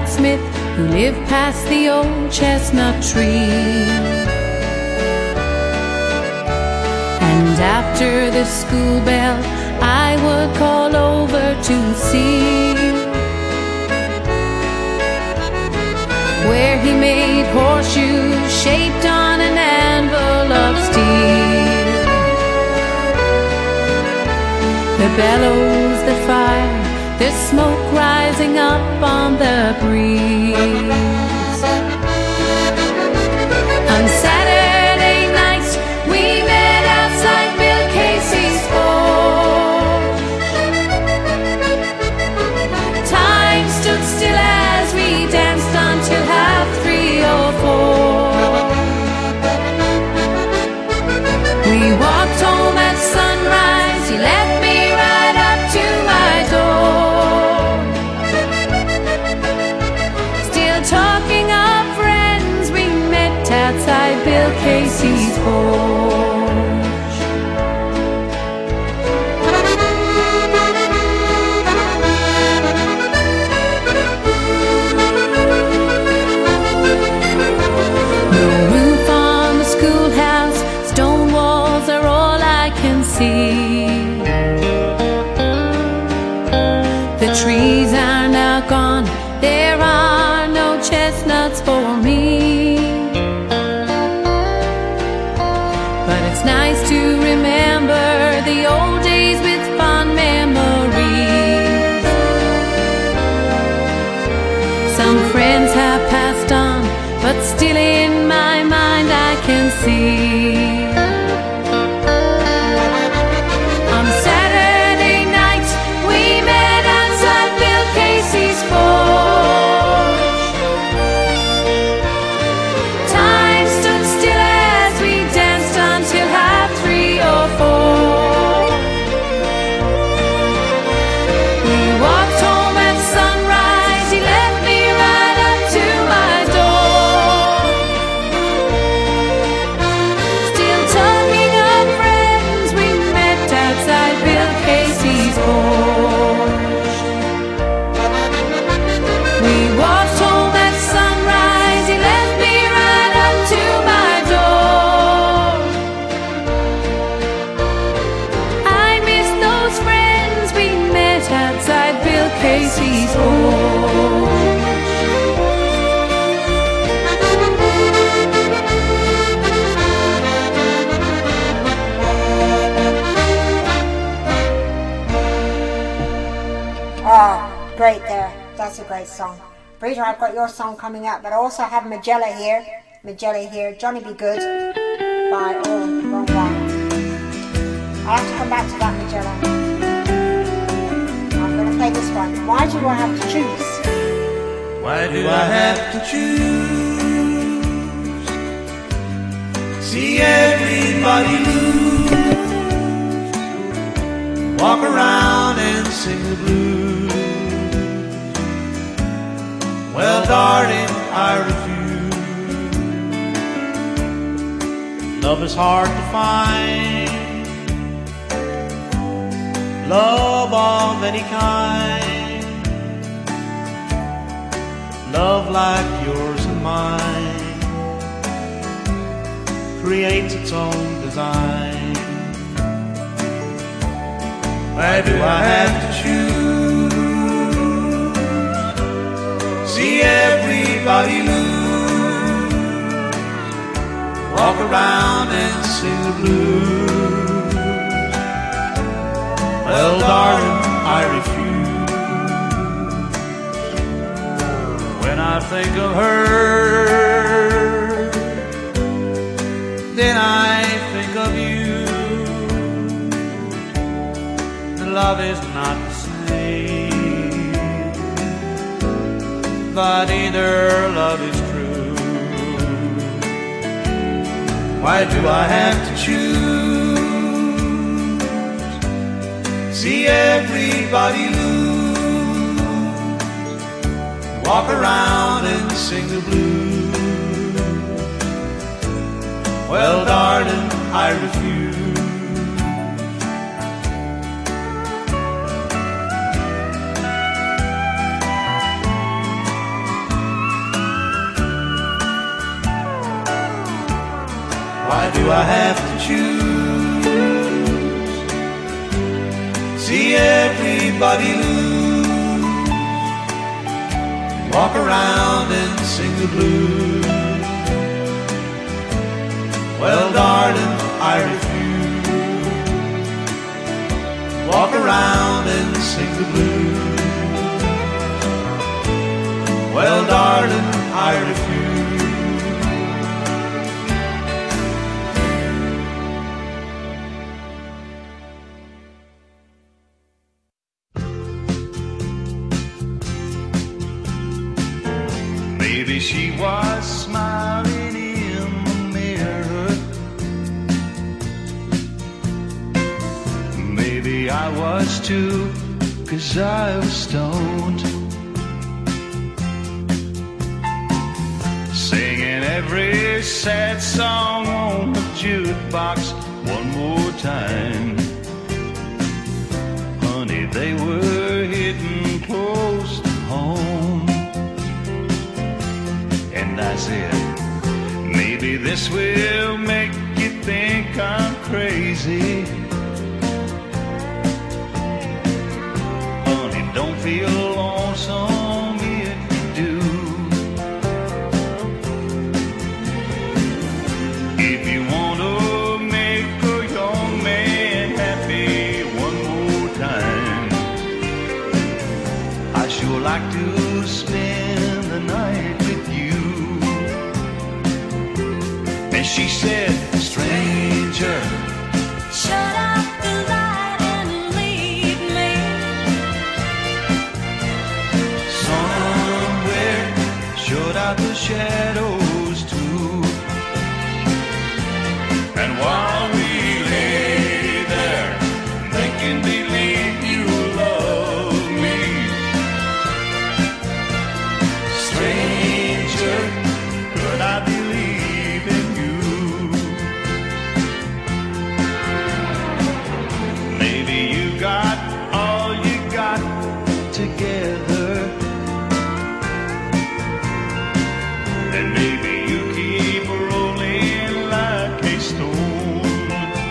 blacksmith who lived past the old chestnut tree. And after the school bell, I would call over to see where he made horseshoes shaped on an anvil of steel. The bellows, the fire, the smoke rising up on the breeze. On Saturday nights we met outside Bill Casey's porch. Time stood still as we danced until 3 or 4. We walked home at sunrise. He left me right up to my door. Still talking of friends we met outside Bill Casey's porch. The roof on the schoolhouse, stone walls are all I can see. The trees are now gone, there are no chestnuts for me. But it's nice to remember the old days with fond memories. Some friends have passed on, but still in my mind I can see. On Saturday night we met outside Bill Casey's porch. Time stood still as we danced until 3 or 4. We walked home at sunrise. He left me right up to my door. Still talking of friends we met outside Bill Casey's porch. We walked home at sunrise. He left me right up to my door. I miss those friends we met outside Bill Casey's porch. Oh, great there. That's a great song. Brita, I've got your song coming up, but I also have Magella here. Johnny Be Good by, wrong one. I'll have to come back to that, Magella. I'm going to play this one. Why do I have to choose? Why do I have to choose? See everybody lose. Walk around and sing the blues. Well, darling, I refuse. Love is hard to find. Love of any kind. Love like yours and mine creates its own design. Why do I have to choose? See everybody lose. Walk around and sing the blues. Well, darling, I refuse. When I think of her, then I think of you. Love is not the same, but either love is true. Why do I have to choose? See everybody lose. Walk around and sing the blues. Well, darling, I refuse. have to choose. See everybody lose, walk around and sing the blues. Well, darling, I refuse. Walk around and sing the blues. Well, darling, I refuse. Maybe she was smiling in the mirror. Maybe I was too, 'cause I was stoned. Singing every sad song on the jukebox one more time. Honey, they were hitting close to home. And I said, maybe this will make you think I'm crazy. Honey, don't feel lonesome if you do. If you want to make a young man happy one more time, I sure like to spend the night with you. And she said, stranger, Shut up the light and leave me. somewhere shut out the shadows too. And while we lay there, making believe you love me, stranger, could I believe in you? Maybe you got all you got together, and maybe you keep rolling like a stone.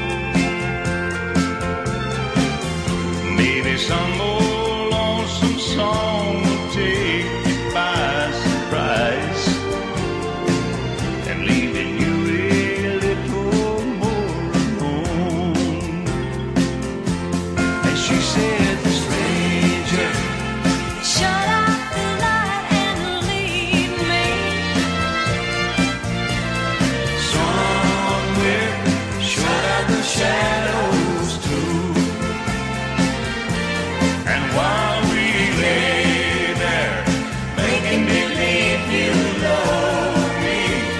Maybe some more lonesome song will take you by surprise, and leaving you a little more alone. And she said, stranger, Shut up the light and leave me. somewhere shut out the shadows too. And while we lay there, making believe you love me,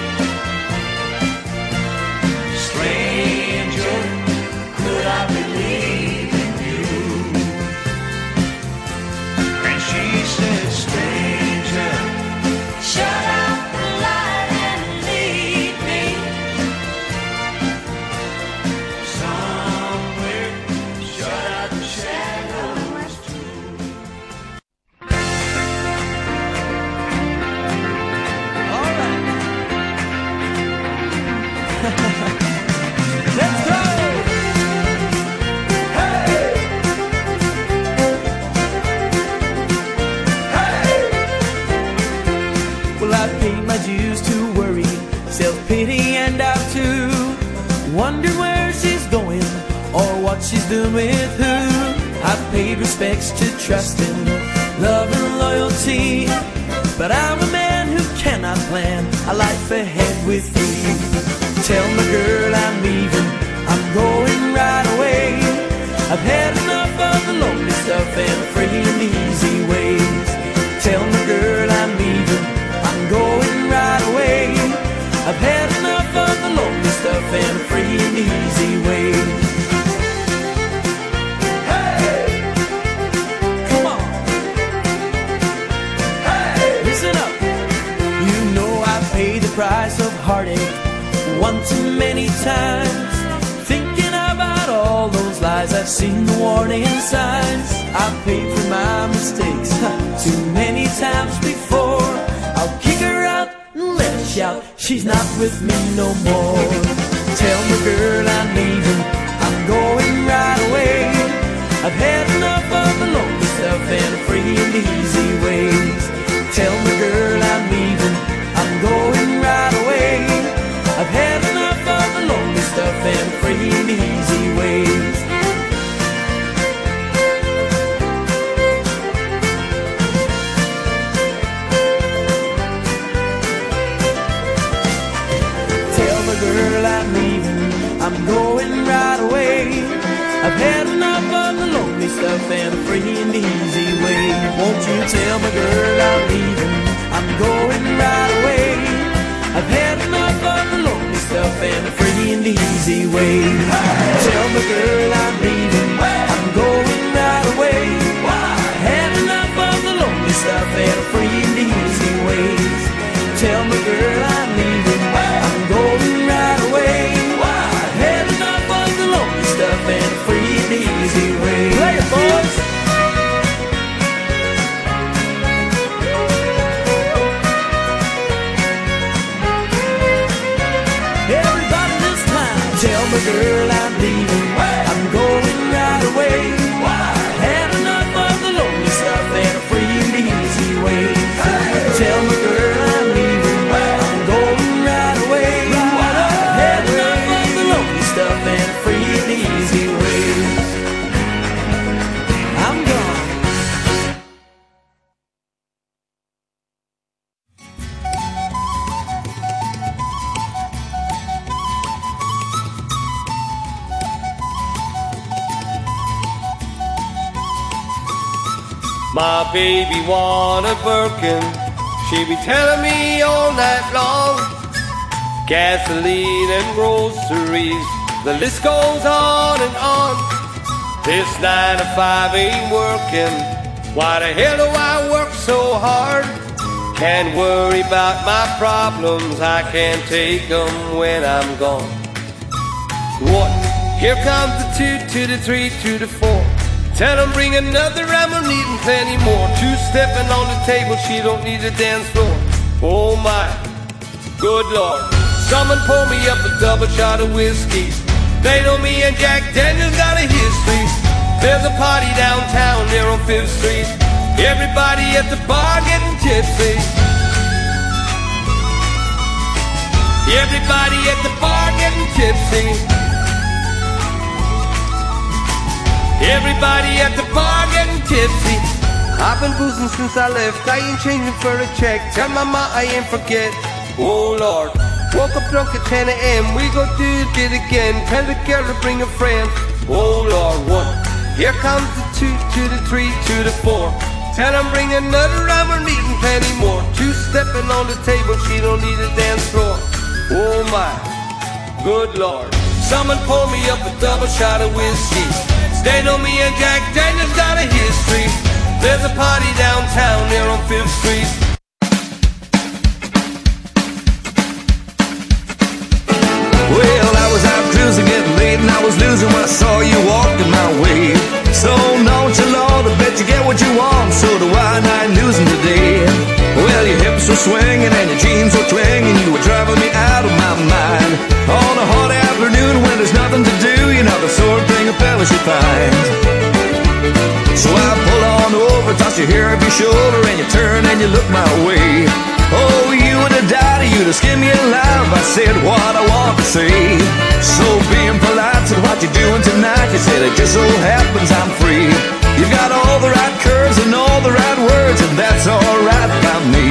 stranger, could I believe in you? And she said, stranger, Shut up the light and leave me. somewhere shut out the shadows too. Let's go! Well, I paid my dues to worry, self-pity, and doubt too. Wonder where she's going or what she's doing with who. I paid respects to trust and love and loyalty, but I'm a man who cannot plan a life ahead with you. Tell my girl I'm leaving, I'm going right away. I've had enough of the lonely stuff and free and easy ways. Tell my girl I'm leaving, I'm going right away. I've had enough of the lonely stuff and free and easy ways. Hey! Come on! Hey! Listen up! You know I paid the price of heartache one too many times, thinking about all those lies. I've seen the warning signs. I've paid for my mistakes too many times before. I'll kick her out and let her shout, she's not with me no more. Tell my girl I'm leaving, I'm going right away. I've had enough of the lonely stuff and free and easy ways. Tell my girl I'm leaving, I'm going right away. I've had enough of the lonely stuff and free and easy ways. Tell my girl I'm leaving, I'm going right away. I've had enough of the lonely stuff and free and easy way. Won't you tell my girl I'm leaving, I'm going right away. I've had enough of the lonely stuff and free and easy way. Tell my girl I'm leaving, I'm going right away. I've had enough of the lonely stuff and free and easy ways. Tell my girl I'm leaving, I'm going right away. I've had enough of the lonely stuff and free and easy ways. Play it, boys! Everybody this time, tell my girl I'm leaving, I'm going right away. I've had enough of the lonely stuff and free and easy ways. Tell my girl I'm leaving, I'm going right away. I've had enough of the lonely stuff and free and easy ways. I'm gone. My baby want a Birkin, she be telling me all night long. Gasoline and groceries, the list goes on and on. This 9 to 5 ain't working, why the hell do I work so hard? Can't worry about my problems, I can't take them when I'm gone. What? Here comes the 2 to the 3 to the 4. Tell them bring another, I'm needing plenty more. 2 stepping on the table, she don't need a dance floor. Oh my, good Lord. Someone pour me up a double shot of whiskey. They know me and Jack Daniels got a history. There's a party downtown there on 5th Street. Everybody at the bar getting tipsy. Everybody at the bar getting tipsy. Everybody at the bar getting tipsy. I've been boozing since I left, I ain't changing for a check. Tell mama I ain't forget. Oh Lord, woke up drunk at 10 a.m. We go do it again. Tell the girl to bring a friend. Oh Lord, what? Here comes the 2 to the 3 to the 4. Tell them bring another, I'm needing plenty more. 2 stepping on the table, she don't need a dance floor. Oh my, good Lord. Someone pour me up a double shot of whiskey. They know me and Jack Daniels got a history. There's a party downtown there on 5th Street. Well, I was out cruising, getting late, and I was losing when I saw you walking my way. So nonchalant, I bet you get what you want, so do I, and I ain't losing today. Well, your hips were swinging and your jeans were clinging, you were driving me out of my mind. On a hot afternoon when there's nothing to do, you know the sort of thing a fella should find. So I pull on over, toss your hair up your shoulder, and you turn and you look my way. Oh, you would have died, you'd have skinned me alive. I said what I want to say. So being polite, said what you doing tonight? You said it just so happens I'm free. You've got all the right curves and all the right words, and that's alright by me.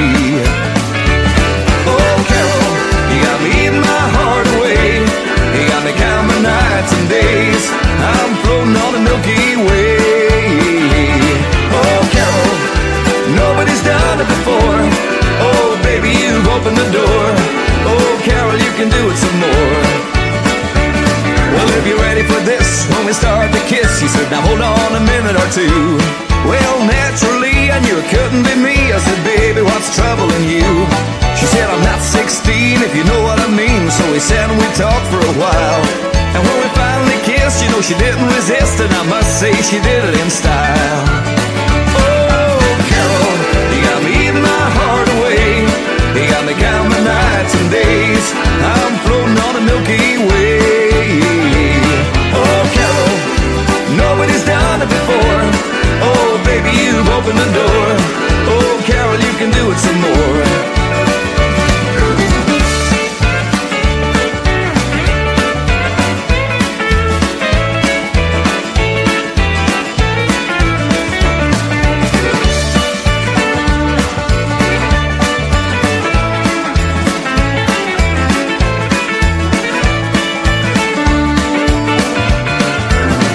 Oh, Carol, you got me eating my heart away. You got me counting nights and days. I'm floating on the Milky Way. Oh, Carol, nobody's done it before. Oh, baby, you've opened the door. Oh, Carol, you can do it some more. Well, if you're ready for this, when we start to kiss, you said, now hold on a minute or two. Well, naturally, I knew it couldn't be me. I said, baby, what's troubling you? She said, I'm not 16, if you know what I mean. So we sat and we talked for a while. And when we finally kissed, you know she didn't resist, and I must say she did it in style. Oh, Carol, you got me eating my heart away. You got me counting the nights and days. I'm floating on the Milky Way.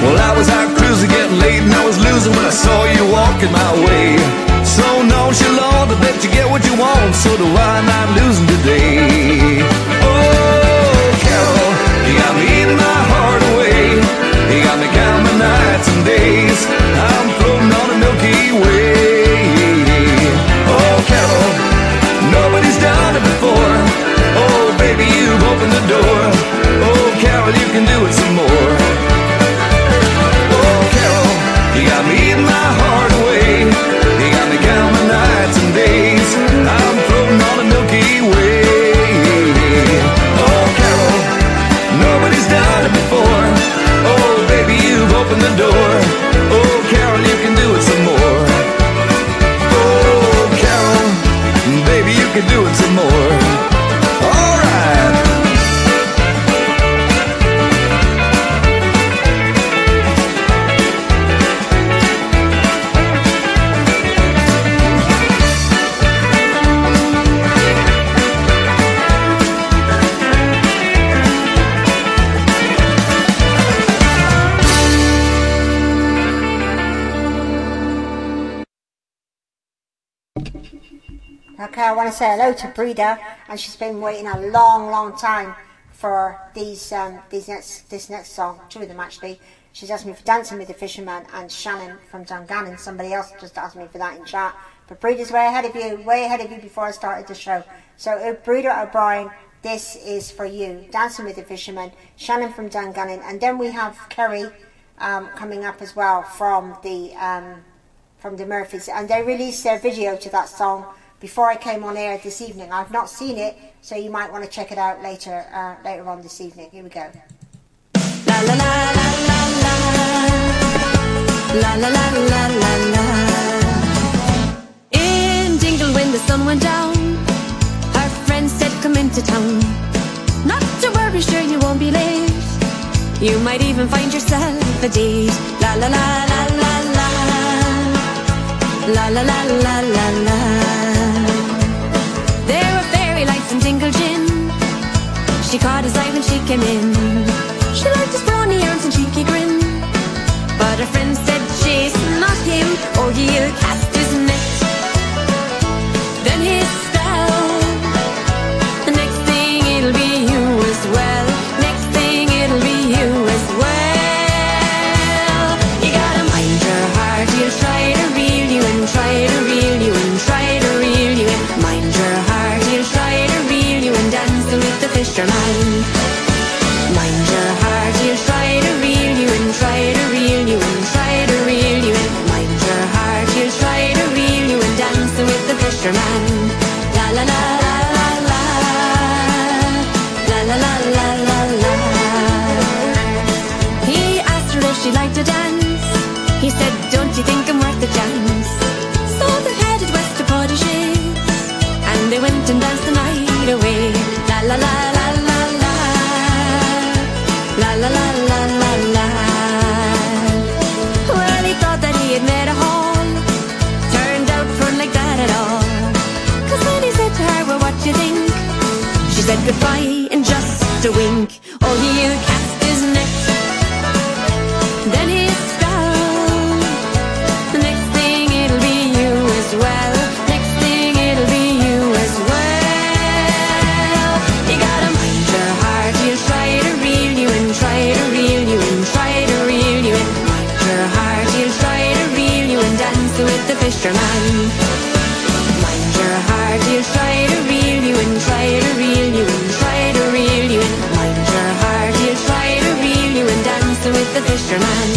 Well, I was out cruising, getting late, and I was losing when I saw you walking my way. So nonchalant, I bet you get what you want, so do I, not losing today. Oh, Carol, you got me eating my heart away. You got me counting the nights and days. I'm floating on a Milky Way. Oh, Carol, nobody's done it before. Oh, baby, you've opened the door. Oh, Carol, you can do it some more. Oh, Carol, you got me eating my heart away. You got me counting the nights and days. I'm floating on a Milky Way. Oh, Carol, nobody's done it before. Oh, baby, you've opened the door. Oh, Carol, you can do it some more. Oh, Carol, baby, you can do it some more. All right. Okay, I want to say hello to Breda, and she's been waiting a long time for this next song, two of them actually. She's asked me for Dancing with the Fisherman and Shannon from Dungannon. Somebody else just asked me for that in chat. But Breda's way ahead of you before I started the show. So Breda O'Brien, this is for you. Dancing with the Fisherman, Shannon from Dungannon, and then we have Kerry coming up as well from the Murphys, and they released their video to that song before I came on air this evening. I've not seen it, so you might want to check it out later on this evening. Here we go. La la la la la la la la la la la. In Dingle, when the sun went down, her friend said, "Come into town. Not to worry, sure you won't be late. You might even find yourself a date." La la la la la la la la la la la la. There were fairy lights in Dingle Gin. She caught his eye when she came in. She liked his brawny arms and cheeky grin, but her friend said she's not him, or he'll cast his net. Then his spell, the next thing it'll be you as well. Next thing it'll be you as well. You gotta mind your heart, he'll try to reel you and try to reel you and try to reel you in. Mind your heart, he'll try to reel you and dance with the fisherman. Mind your heart, he'll try to reel you and try to reel you and try to reel you in. Mind your heart, he'll try to reel you and dance with the fisherman. La la la la la la la la la la la la. He asked her if she liked to dance. He said, "Don't you think I'm worth the chance?" So they headed west to Portages, and they went and danced the night away. La la la la la la la la la la la la. Well, he thought that he had met a haul. Turned out for like that at all. 'Cause when he said to her, "Well, what you think?" she said goodbye in just a wink. Oh, he'll cast his net, then his spell. The next thing it'll be you as well. Next thing it'll be you as well. You gotta mind your heart, he'll try to reel you and try to reel you and try to reel you in. Mind your heart, he'll try to reel you and dance with the fisherman. Mind your heart, he'll try to reel you and try to reel you and try to reel you in. Mind your heart, he'll try to reel you and dance with the fisherman.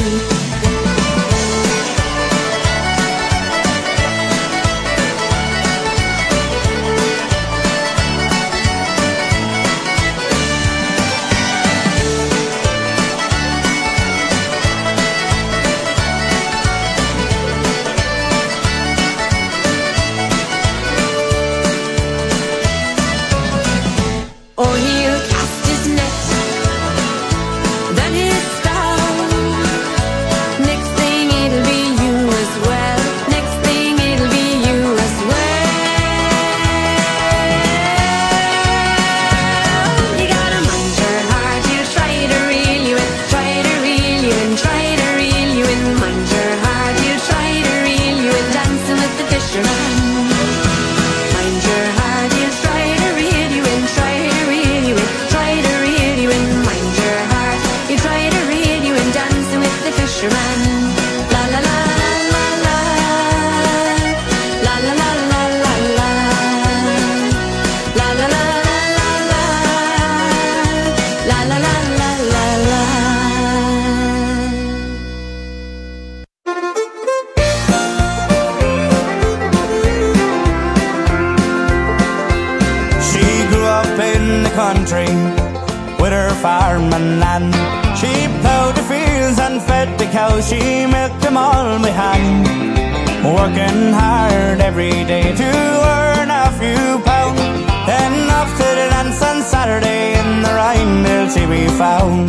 Or he'll cast his net, then his spell. and fed the cows, she milked them all by hand, working hard every day to earn a few pounds. Then off to the dance on Saturday in the Rhine till she be found.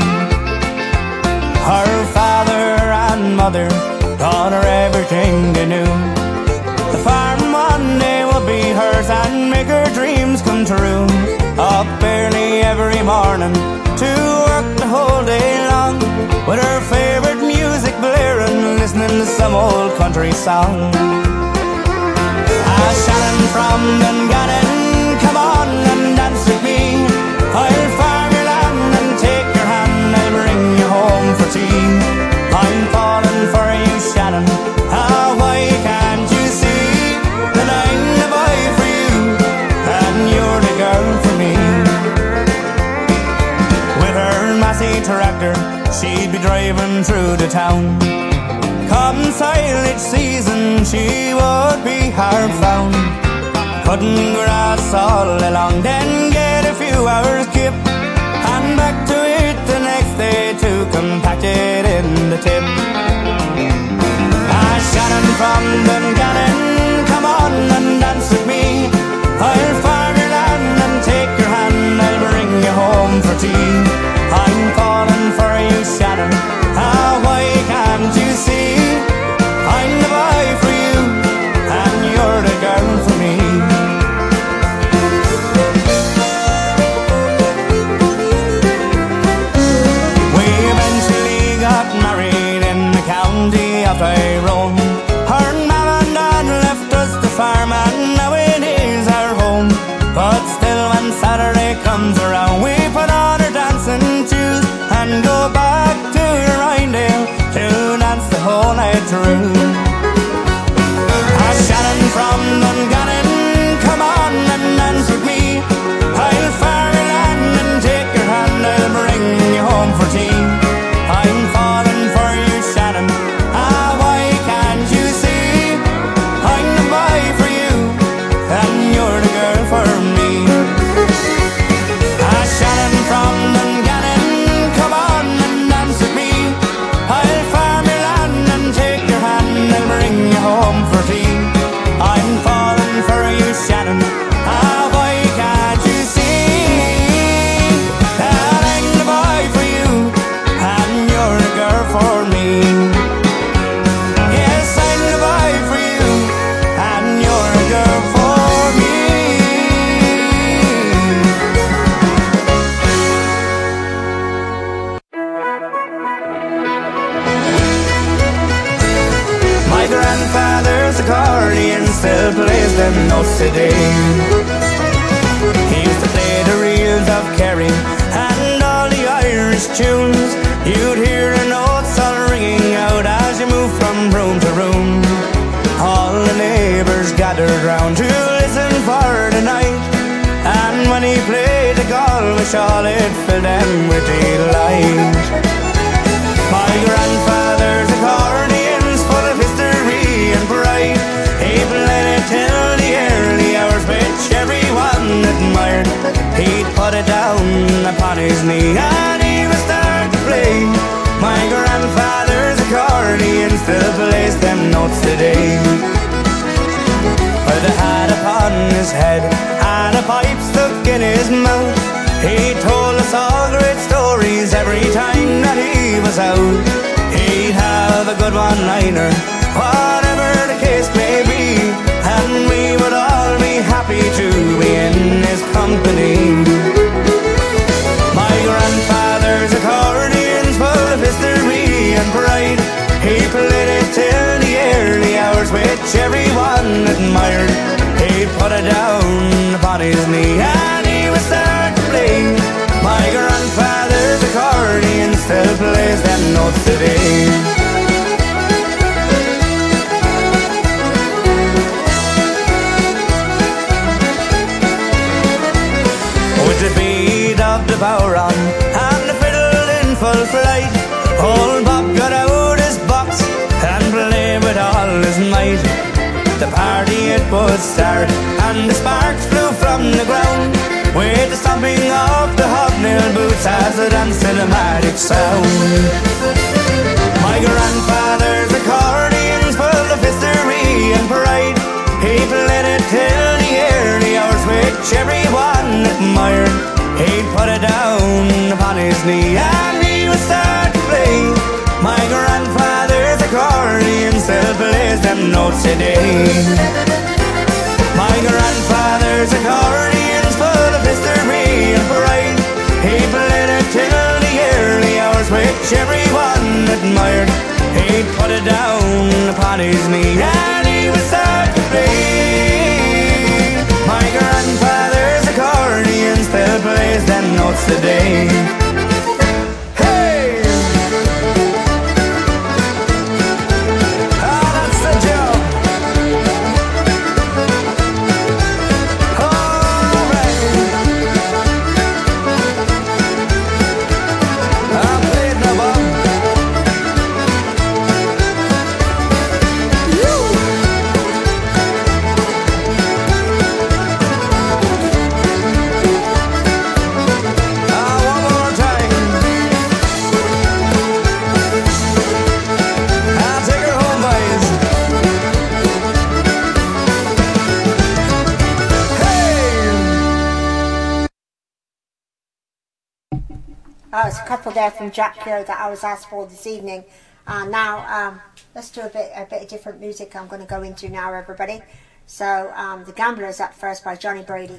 Her father and mother taught her everything they knew. The farm one day would be hers and make her dreams come true. Up early every morning to work the whole day long, with her favourite music blaring, listening to some old country song. Shannon from Dungannon, come on and dance with me. I'll farm your land and take your hand, I'll bring you home for tea. I'm falling for you, Shannon, why can't you see that I'm the boy for you and you're the girl for me? With her Massey tractor, she'd be driving through the town. Come silage season, she would be hard found, cutting grass all along, then get a few hours kip, and back to it the next day to compact it in the tip. Shannon from Dungannon, come on and dance with me. I'll farm your land and take your hand, I'll bring you home for tea. I'm calling for you, Shannon, why can't you see? I'm the boy for you and you're the girl for me. We eventually got married in the county of Tyrone. Her mum and dad left us the farm and now it is our home. But still when Saturday comes around, we put on our dancing shoes and go back to Rhinedale to dance the whole night through. Shannon from Dungannon, come on and dance with me. I'll farm your land and take your hand, I'll bring you home for tea. I'm falling for you, Shannon, why can't you see? I'm the boy for you and you're the girl for me. Shannon from Dungannon, come on and dance with me. I'll farm your land and take your hand, I'll bring you home for tea. I'm falling for you, Shannon, why can't you see that I'm the boy for you and you're the girl for me? Yes, I'm the boy for you and you're the girl for me. My grandfather's accordion still plays them notes today. He used to play the reels of Kerry and all the Irish tunes. You'd hear the notes all ringing out as you moved from room to room. All the neighbours gathered round to listen for the night, and when he played the Galway shawl, it filled them with delight. My grandfather's accordion's full of history and pride. He played it till the early hours, which everyone admired. He'd put it down upon his knee and he would start to play. My grandfather's accordion still plays them notes today. With a hat upon his head and a pipe stuck in his mouth, he told us all great stories every time that he was out. He'd have a good one-liner, whatever the case may be, and we would all be happy to be in his company. My grandfather's accordion's full of history and pride. He played it till the early hours, which everyone admired. He put it down upon his knee and he would start to play. My grandfather's accordion still plays them notes today. With the beat of the Bowron and the fiddle in full flight, old Bob got out his box and played with all his might. The party it would start and the sparks flew from the ground, with the stomping of the hobnail boots as the dance cinematic sound. which everyone admired. He'd put it down upon his knee and he would start to play. My grandfather's accordion still plays them notes today. My grandfather's accordion's full of history and pride. He played it till the early hours, which everyone admired. He'd put it down upon his knee and he would start to play. My grandfather's accordion still plays them notes today. Hey! Ah, that's the job. All right. I played the bomb. It's a couple there from Jack Keogh that I was asked for this evening. Now, let's do a bit of different music I'm going to go into now, everybody. So, The Gamblers up first by Johnny Brady.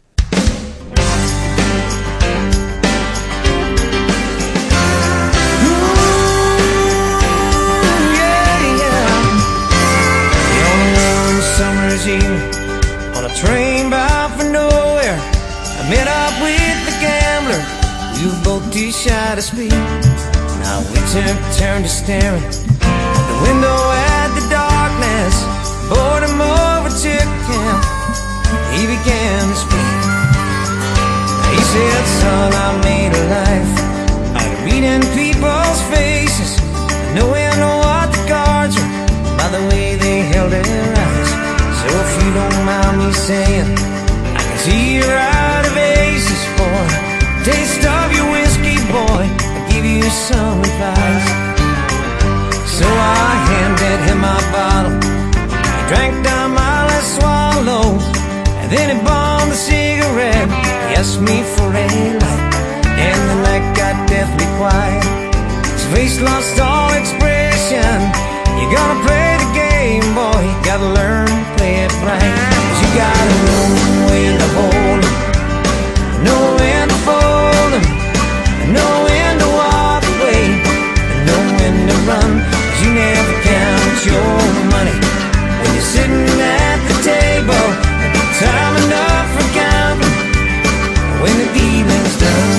Summer's Eve on a train bound for nowhere. I met up with the gambler. We were both too shy to speak. Now we took turns to staring out the window at the darkness. Boredom overtook him. He began to speak. He said, son, I made a life out of reading people's faces, knowing what the cards were by the way they held their eyes. So if you don't mind me saying, I can see you're out of aces for a taste of your whiskey, boy. I'll give you some advice. So I handed him my bottle. He drank down my last swallow, and then he bombed a cigarette. He asked me for a light, and the night got deathly quiet. His face lost all expression. You gotta play the game, boy. You gotta learn to play it right. 'Cause you gotta know when to hold 'em, know when to fold 'em, know when to walk away, and know when to run. 'Cause you never count your money when you're sitting at the table. Time enough for counting when the dealing's done.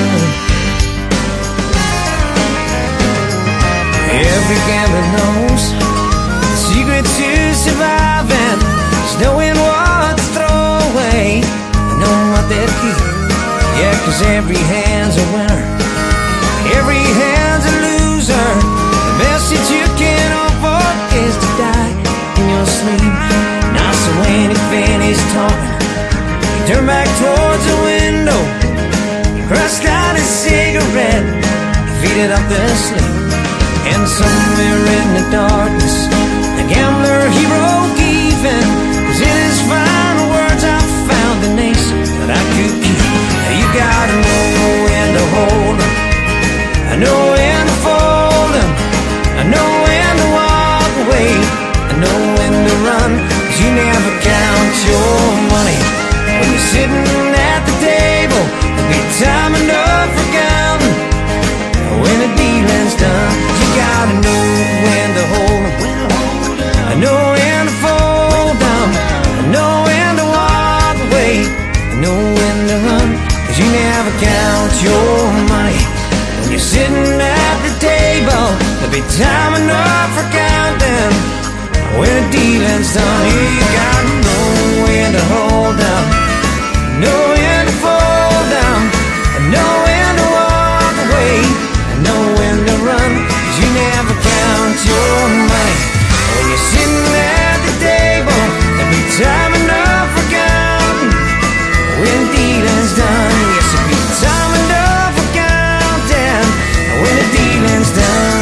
Every gambler knows the secret to surviving is knowing what to throw away and knowing what they'll keep. Yeah, 'cause every hand's a winner, every hand's a loser. The message you can hope for is to die in your sleep. Now so when he finished talking, he turned back towards the window, he crushed out his cigarette, he faded up the sleep. And somewhere in the darkness, the gambler, he broke even. 'Cause in his final words I found an ace that I could keep. Now you gotta know when to hold 'em, I know when to fold 'em, I know when to walk away, I know when to run. 'Cause you never count your money when you're sitting at the table. There'll be time enough for counting when the dealing's done. You gotta know when to hold 'em, I know when to fold 'em, I know when to walk away, I know when to run. 'Cause you never count your money when you're sitting at the table. There'll be time enough for counting when the dealing's done. You gotta know when to hold 'em, know when to fold 'em, I know when to walk away, know when to run. 'Cause you never count your money when you're sitting at the table. There'll be time enough for counting when the dealing's done. Yes, there'll be time enough for counting when the dealing's done.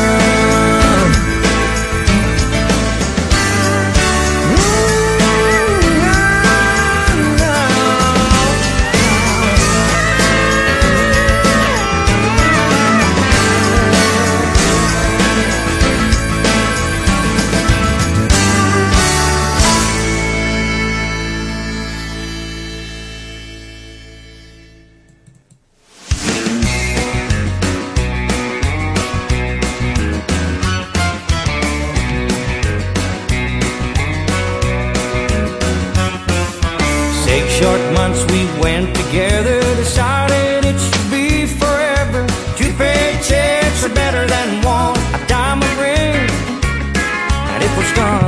once we went together, decided it should be forever. 2 paychecks are better than one. A diamond ring, and it was gone.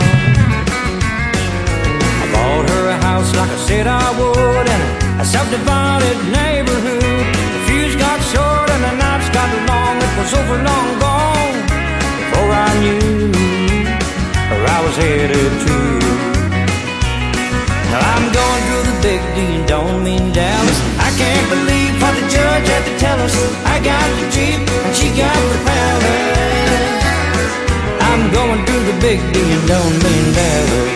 I bought her a house like I said I would, in a subdivided neighborhood. The fuse got short and the nights got long. It was over long gone before I knew where I was headed to. Now I'm going through the big D and don't mean Dallas. I can't believe what the judge had to tell us. I got the Jeep and she got the palace. I'm going through the big D and don't mean Dallas.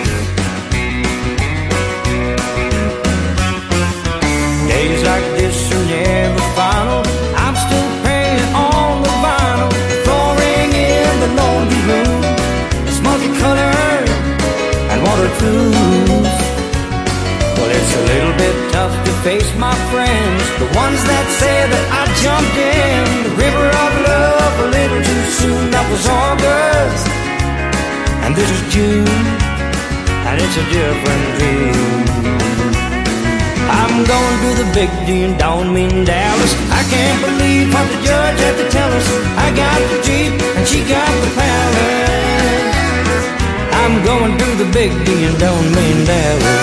Days like this are never final. I'm still praying on the vinyl, flooring in the laundry room. It's multicolored and waterproof. Well, it's a little bit tough to face my friends, the ones that say that I jumped in the river of love a little too soon. That was August, and this is June, and it's a different dream. I'm going to the big D and don't mean Dallas. I can't believe what the judge had to tell us. I got the Jeep and she got the palace. I'm going to the big D and don't mean Dallas.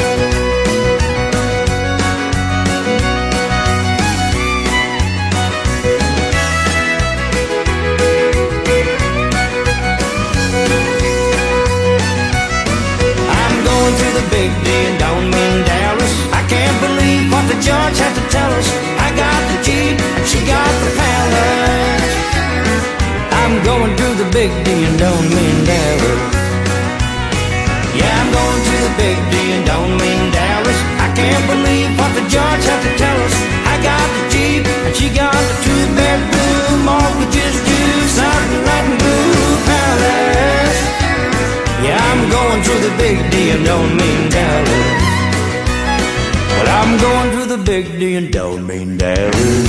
Big D and don't mean Dallas. I can't believe what the judge had to tell us. I got the Jeep and she got the palace. I'm going to the big D and don't mean Dallas. Yeah, I'm going to the big D and don't mean Dallas. I can't believe what the judge had to tell us. I got the Jeep and she got the 2-bedroom mortgages due, satellite and blue palace. Yeah, I'm going to the big D and don't mean Dallas. Well, I'm going to the big D and don't mean Dallas.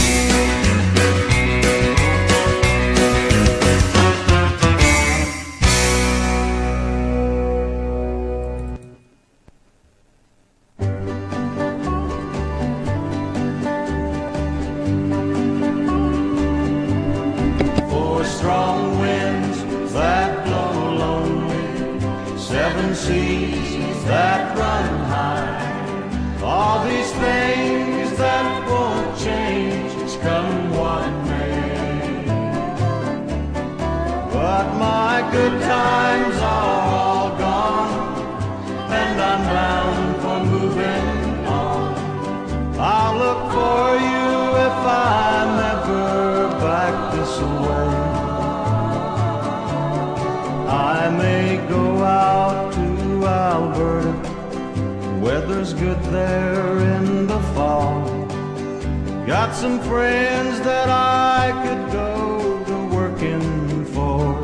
Got some friends that I could go to working for.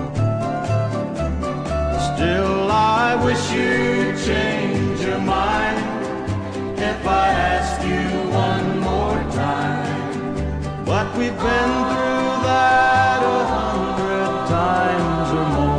Still, I wish you'd change your mind if I asked you one more time. But we've been through that 100 times or more.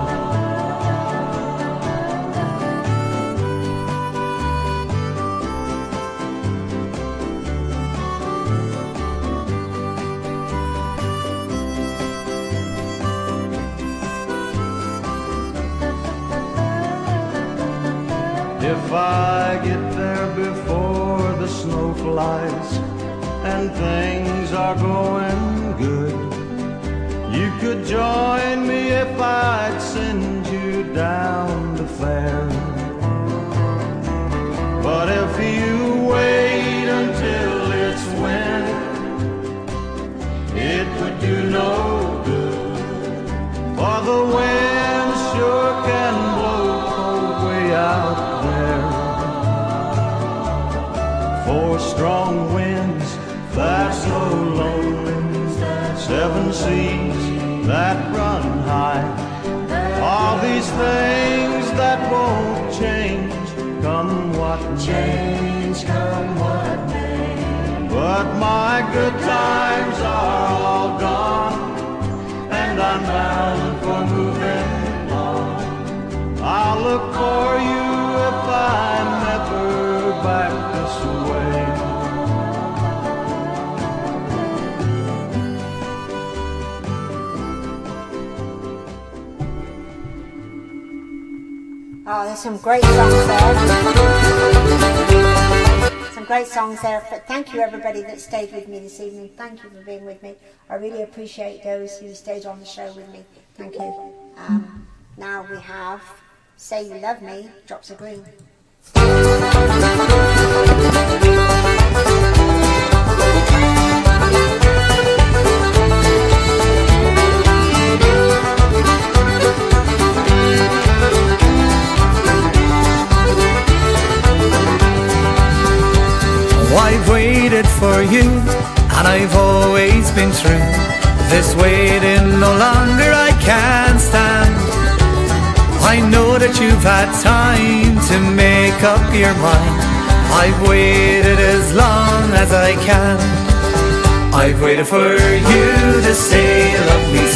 If I get there before the snow flies and things are going good, you could join me if I'd send you down the fair. But if you wait until it's winter, it would do no good, for the wind sure can blow cold way out. Four strong winds that so lonely, 7 seas that run high. All these things that won't change, come what change, come what may. But my good times are all gone, and I'm bound for moving on. I'll look for you if I'm ever back to Oh, there's some great songs there. Some great songs there. But thank you everybody that stayed with me this evening. Thank you for being with me. I really appreciate those who stayed on the show with me. Thank you. Now we have Say You Love Me, Drops of Green. I've waited for you, and I've always been true. This waiting no longer I can't stand. I know that you've had time to make up your mind. I've waited as long as I can. I've waited for you to say love me,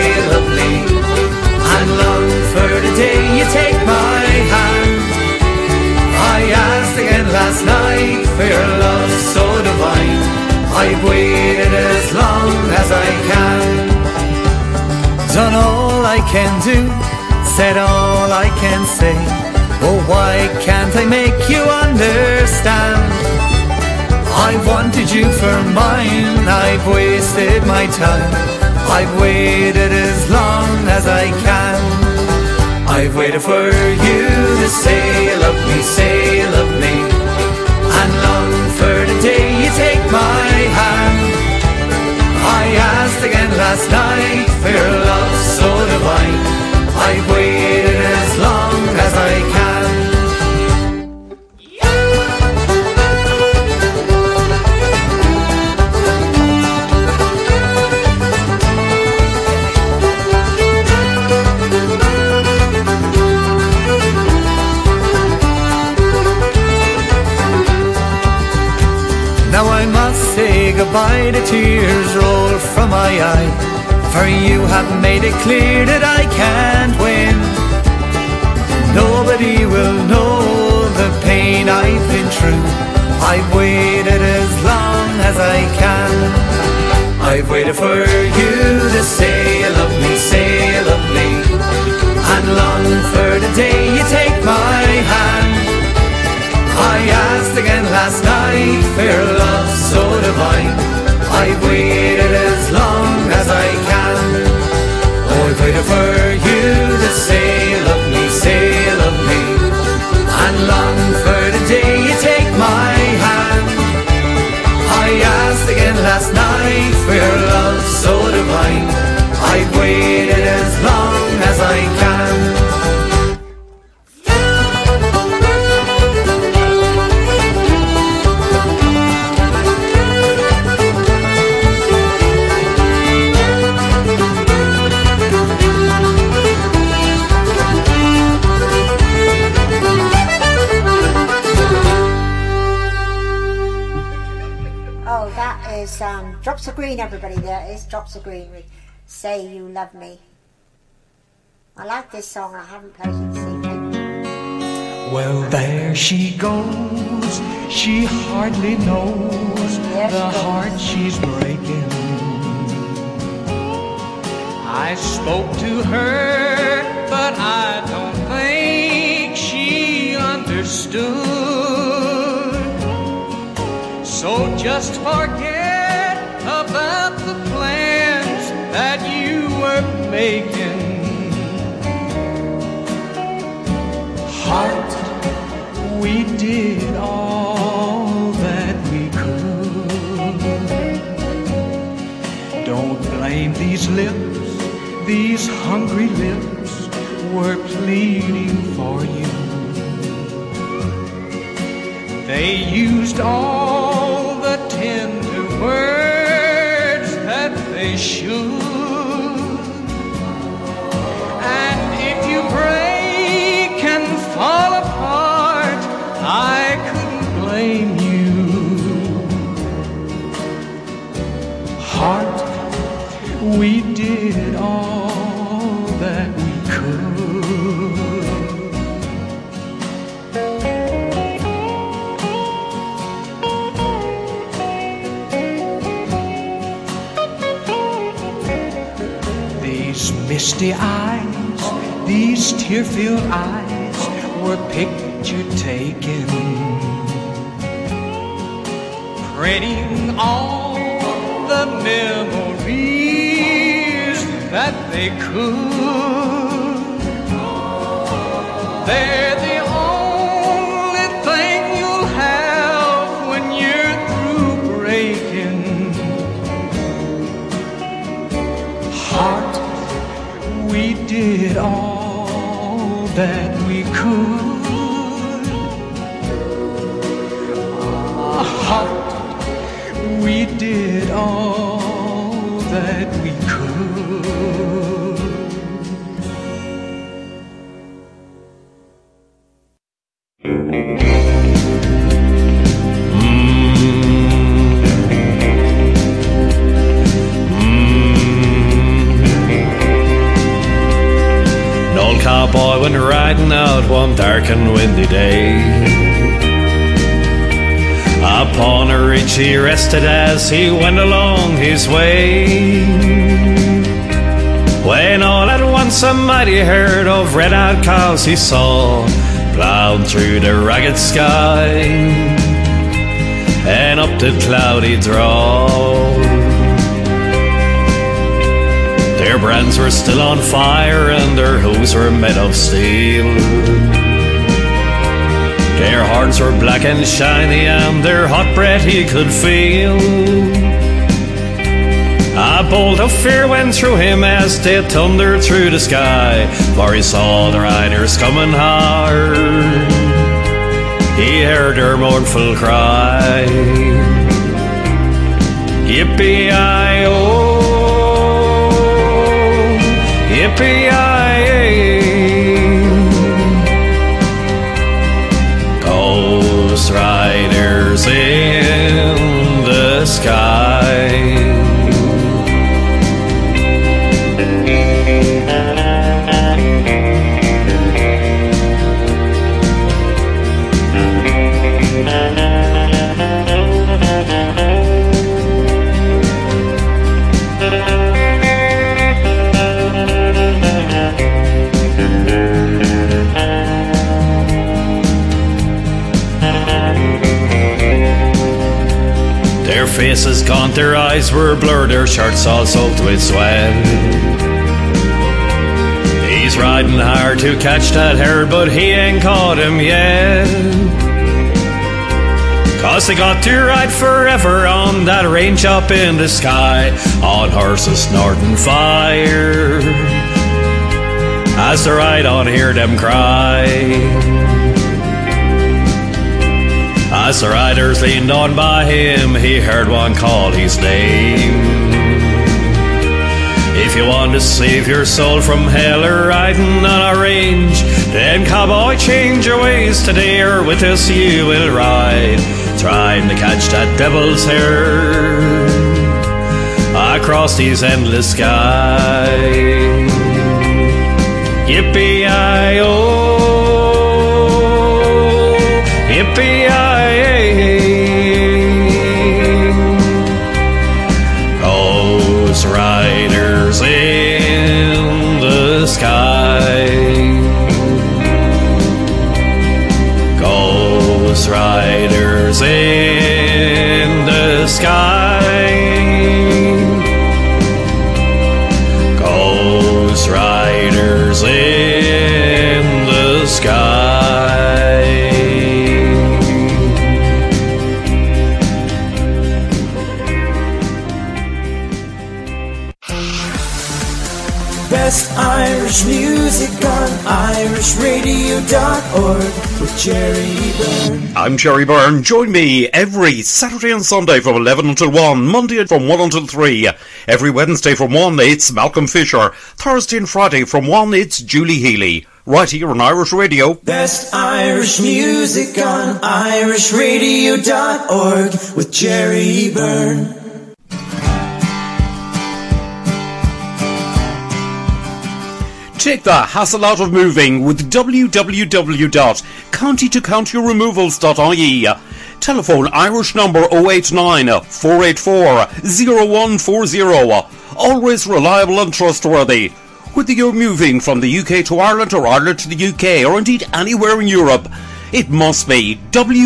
and long for the day you take my hand. I asked again last night for your love so divine. I've waited as long as I can. Done all I can do, said all I can say. Oh, why can't I make you understand? I've wanted you for mine, I've wasted my time. I've waited as long as I can. I've waited for you to say love me, and long for the day you take my hand. I asked again last night for your love so divine. I've waited as long as I can. Now I must say goodbye, the tears roll from my eye, for you have made it clear that I can't win. Nobody will know the pain I've been through. I've waited as long as I can. I've waited for you to say love me, and long for the day you take my hand. I asked again last night for your love so divine. I've waited as long as I can. Oh, I've waited for you to say love me, and long for the day you take my hand. I asked again last night for your love so divine. I've waited as long as I can. Drops of Green, everybody. There is Drops of Green with Say You Love Me. I like this song. I haven't played it this evening. Well, there she goes. She hardly knows the heart she's breaking. I spoke to her, but I don't think she understood. So just forget about the plans that you were making. Heart, we did all that we could. Don't blame these lips, these hungry lips were pleading for you. They used all the tender words that they should. And if you break and fall apart, I couldn't blame you. Heart, we did all that we could. Misty eyes, these tear-filled eyes were picture taken, printing all the memories that they could. They're the only thing you'll have when you're through breaking. Heart, we did all that we could. Heart, we did all that we could. An old cowboy went riding out one dark and windy day. Upon a ridge he rested as he went along his way, when all at once a mighty herd of red-eyed cows he saw plowed through the ragged sky and up the cloudy draw. Their brands were still on fire and their hooves were made of steel. Their hearts were black and shiny and their hot breath he could feel. A bolt of fear went through him as they thundered through the sky, for he saw the riders coming hard. He heard their mournful cry, yippee-i-oh, yippee-i-ay. Ghost riders in the sky. Their faces gaunt, their eyes were blurred, their shirts all soaked with sweat. He's riding hard to catch that herd, but he ain't caught him yet. 'Cause they got to ride forever on that range up in the sky, on horses snorting fire. As they ride on, hear them cry. As the riders leaned on by him, he heard one call his name. If you want to save your soul from hell or riding on a range, then cowboy, change your ways today, or with us you will ride, trying to catch that devil's herd across these endless skies. Yippee-i-oh, yippee-i-ay. Ghost riders in the sky. Ghost riders in the sky. Ghost riders in the sky. Best Irish music on irishradio.org with Jerry Byrne. I'm Jerry Byrne. Join me every Saturday and Sunday from 11 until 1, Monday from 1 until 3. Every Wednesday from 1, it's Malcolm Fisher. Thursday and Friday from 1, it's Julie Healy. Right here on Irish Radio. Best Irish music on irishradio.org with Jerry Byrne. Take the hassle out of moving with www.county-to-county-removals.ie. Telephone Irish number 089 484 0140. Always reliable and trustworthy. Whether you're moving from the UK to Ireland or Ireland to the UK or indeed anywhere in Europe, it must be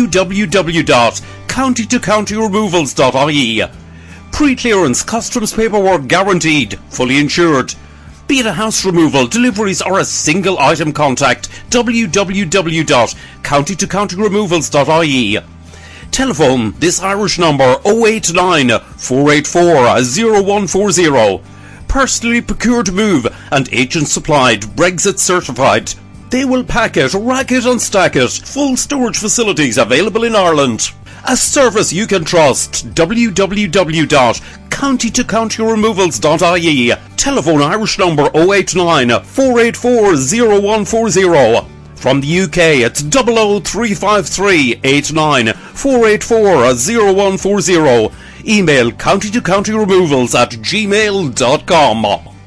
www.countytocountyremovals.ie. Pre-clearance customs paperwork guaranteed, fully insured. Be it a house removal, deliveries or a single item contact, www.countytocountyremovals.ie. Telephone this Irish number 089 484 0140. Personally procured move and agent supplied, Brexit certified. They will pack it, rack it and stack it. Full storage facilities available in Ireland. A service you can trust. www.countytocountyremovals.ie. Telephone Irish number 089 484 0140. From the UK, it's 00353 89 484 0140. Email countytocountyremovals@gmail.com.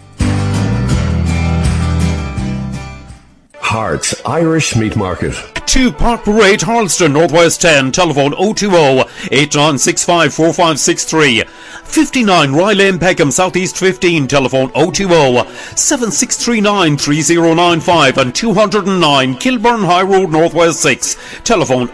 Hart's Irish Meat Market. 2 Park Parade, Harleston, Northwest 10. Telephone 020-8965-4563. 59 Rye Lane, Peckham, Southeast 15. Telephone 020-7639-3095 and 209 Kilburn High Road, Northwest 6. Telephone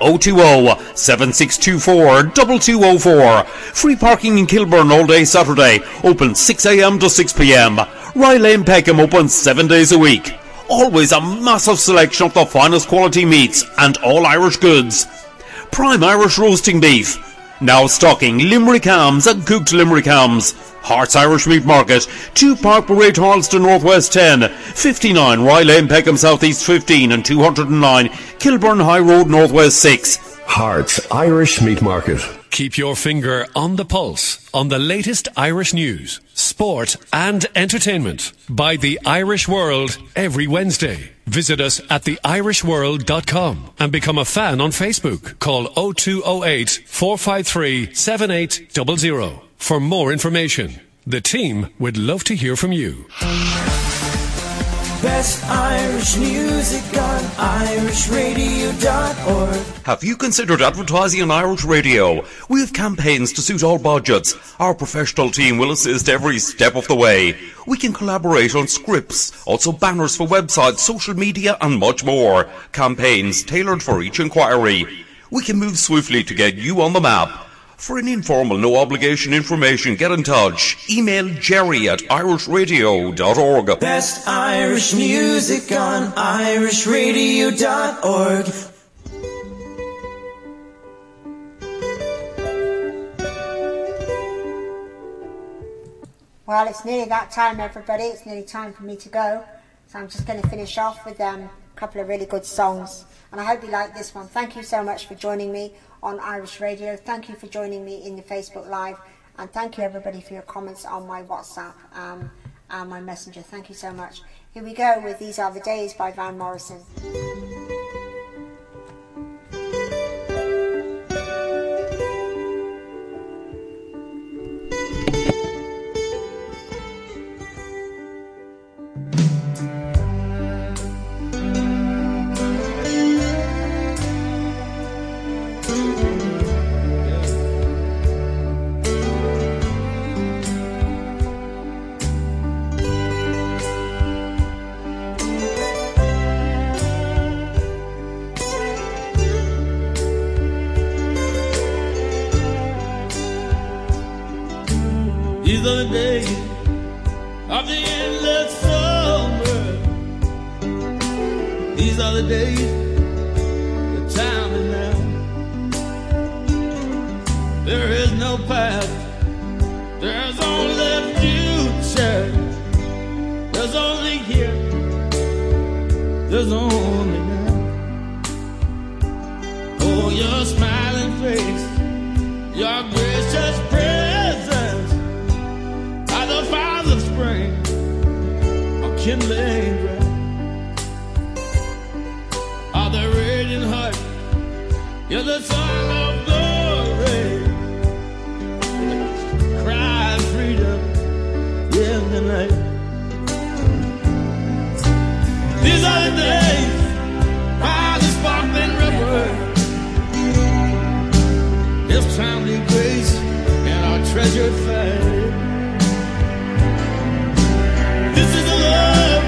020-7624-2204. Free parking in Kilburn all day Saturday. Open 6 a.m. to 6 p.m. Rye Lane, Peckham open 7 days a week. Always a massive selection of the finest quality meats and all Irish goods. Prime Irish roasting beef. Now stocking Limerick hams and cooked Limerick hams. Hart's Irish Meat Market, 2 Park Parade, Harleston, Northwest 10, 59 Rye Lane, Peckham, Southeast 15 and 209 Kilburn High Road, Northwest 6. Hart's Irish Meat Market. Keep your finger on the pulse on the latest Irish news, sport and entertainment by The Irish World every Wednesday. Visit us at theirishworld.com and become a fan on Facebook. Call 0208 453 7800 for more information. The team would love to hear from you. Best Irish music on irishradio.org. Have you considered advertising on Irish Radio? We have campaigns to suit all budgets. Our professional team will assist every step of the way. We can collaborate on scripts, also banners for websites, social media and much more. Campaigns tailored for each inquiry. We can move swiftly to get you on the map. For an informal, no-obligation information, get in touch. Email jerry@irishradio.org. Best Irish music on irishradio.org. Well, it's nearly that time, everybody. It's nearly time for me to go. So I'm just going to finish off with a couple of really good songs. And I hope you like this one. Thank you so much for joining me on Irish Radio. Thank you for joining me in the Facebook Live. And thank you, everybody, for your comments on my WhatsApp and my Messenger. Thank you so much. Here we go with These Are the Days by Van Morrison. These are the days of the endless summer. These are the days, the time is now. There is no past, there's only future. There's only here, there's only now. Oh, your smiling face, your gracious presence, the fires of spring are kindling ground. Are the raging heart, you're the song of glory. Cry of freedom in the night. These are the days by the sparkling river. There's timely grace and our treasured faith. This is the love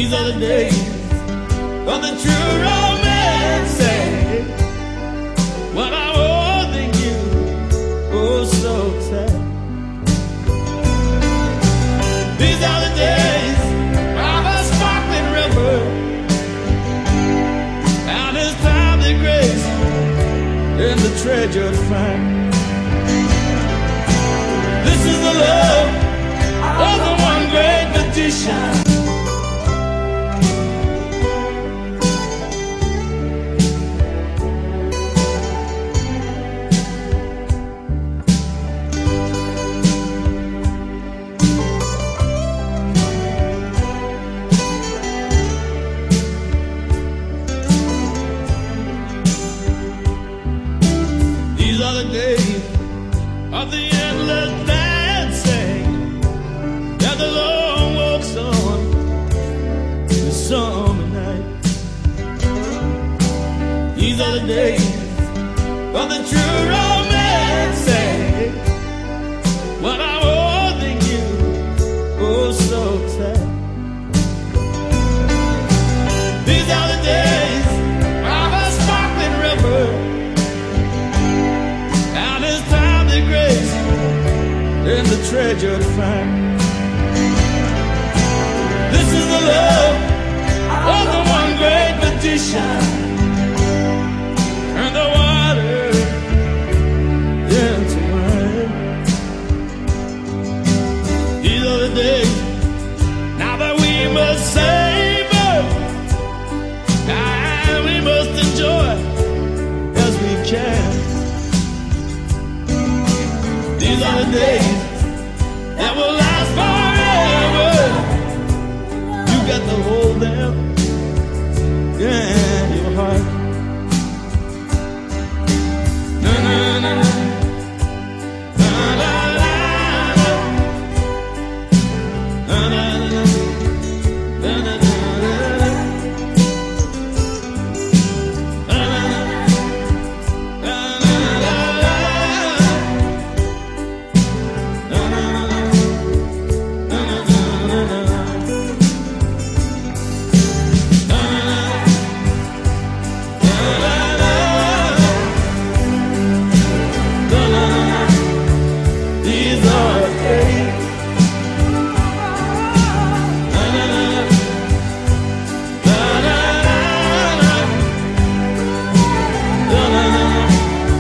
These are the days of the true romance. What I more than you, oh so sad. These are the days of a sparkling river, and it's time the grace in the treasure to find. This is the love of the one great magician. These are the days of the endless dancing, and the long walks on the summer night. These are the days of the true romance. What I more than you, oh so sad. These are the days of a sparkling river, and it's time the grace and the treasure to find. This is the love of the one great magician, and the water into wine. These are the days now that we must savor, and we must enjoy as we can. These are the days that will last forever. You got to hold them, yeah, in your heart. Na na na na, na na na na, na na na, na na na na,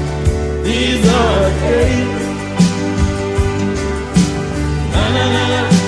these are days. Na na na.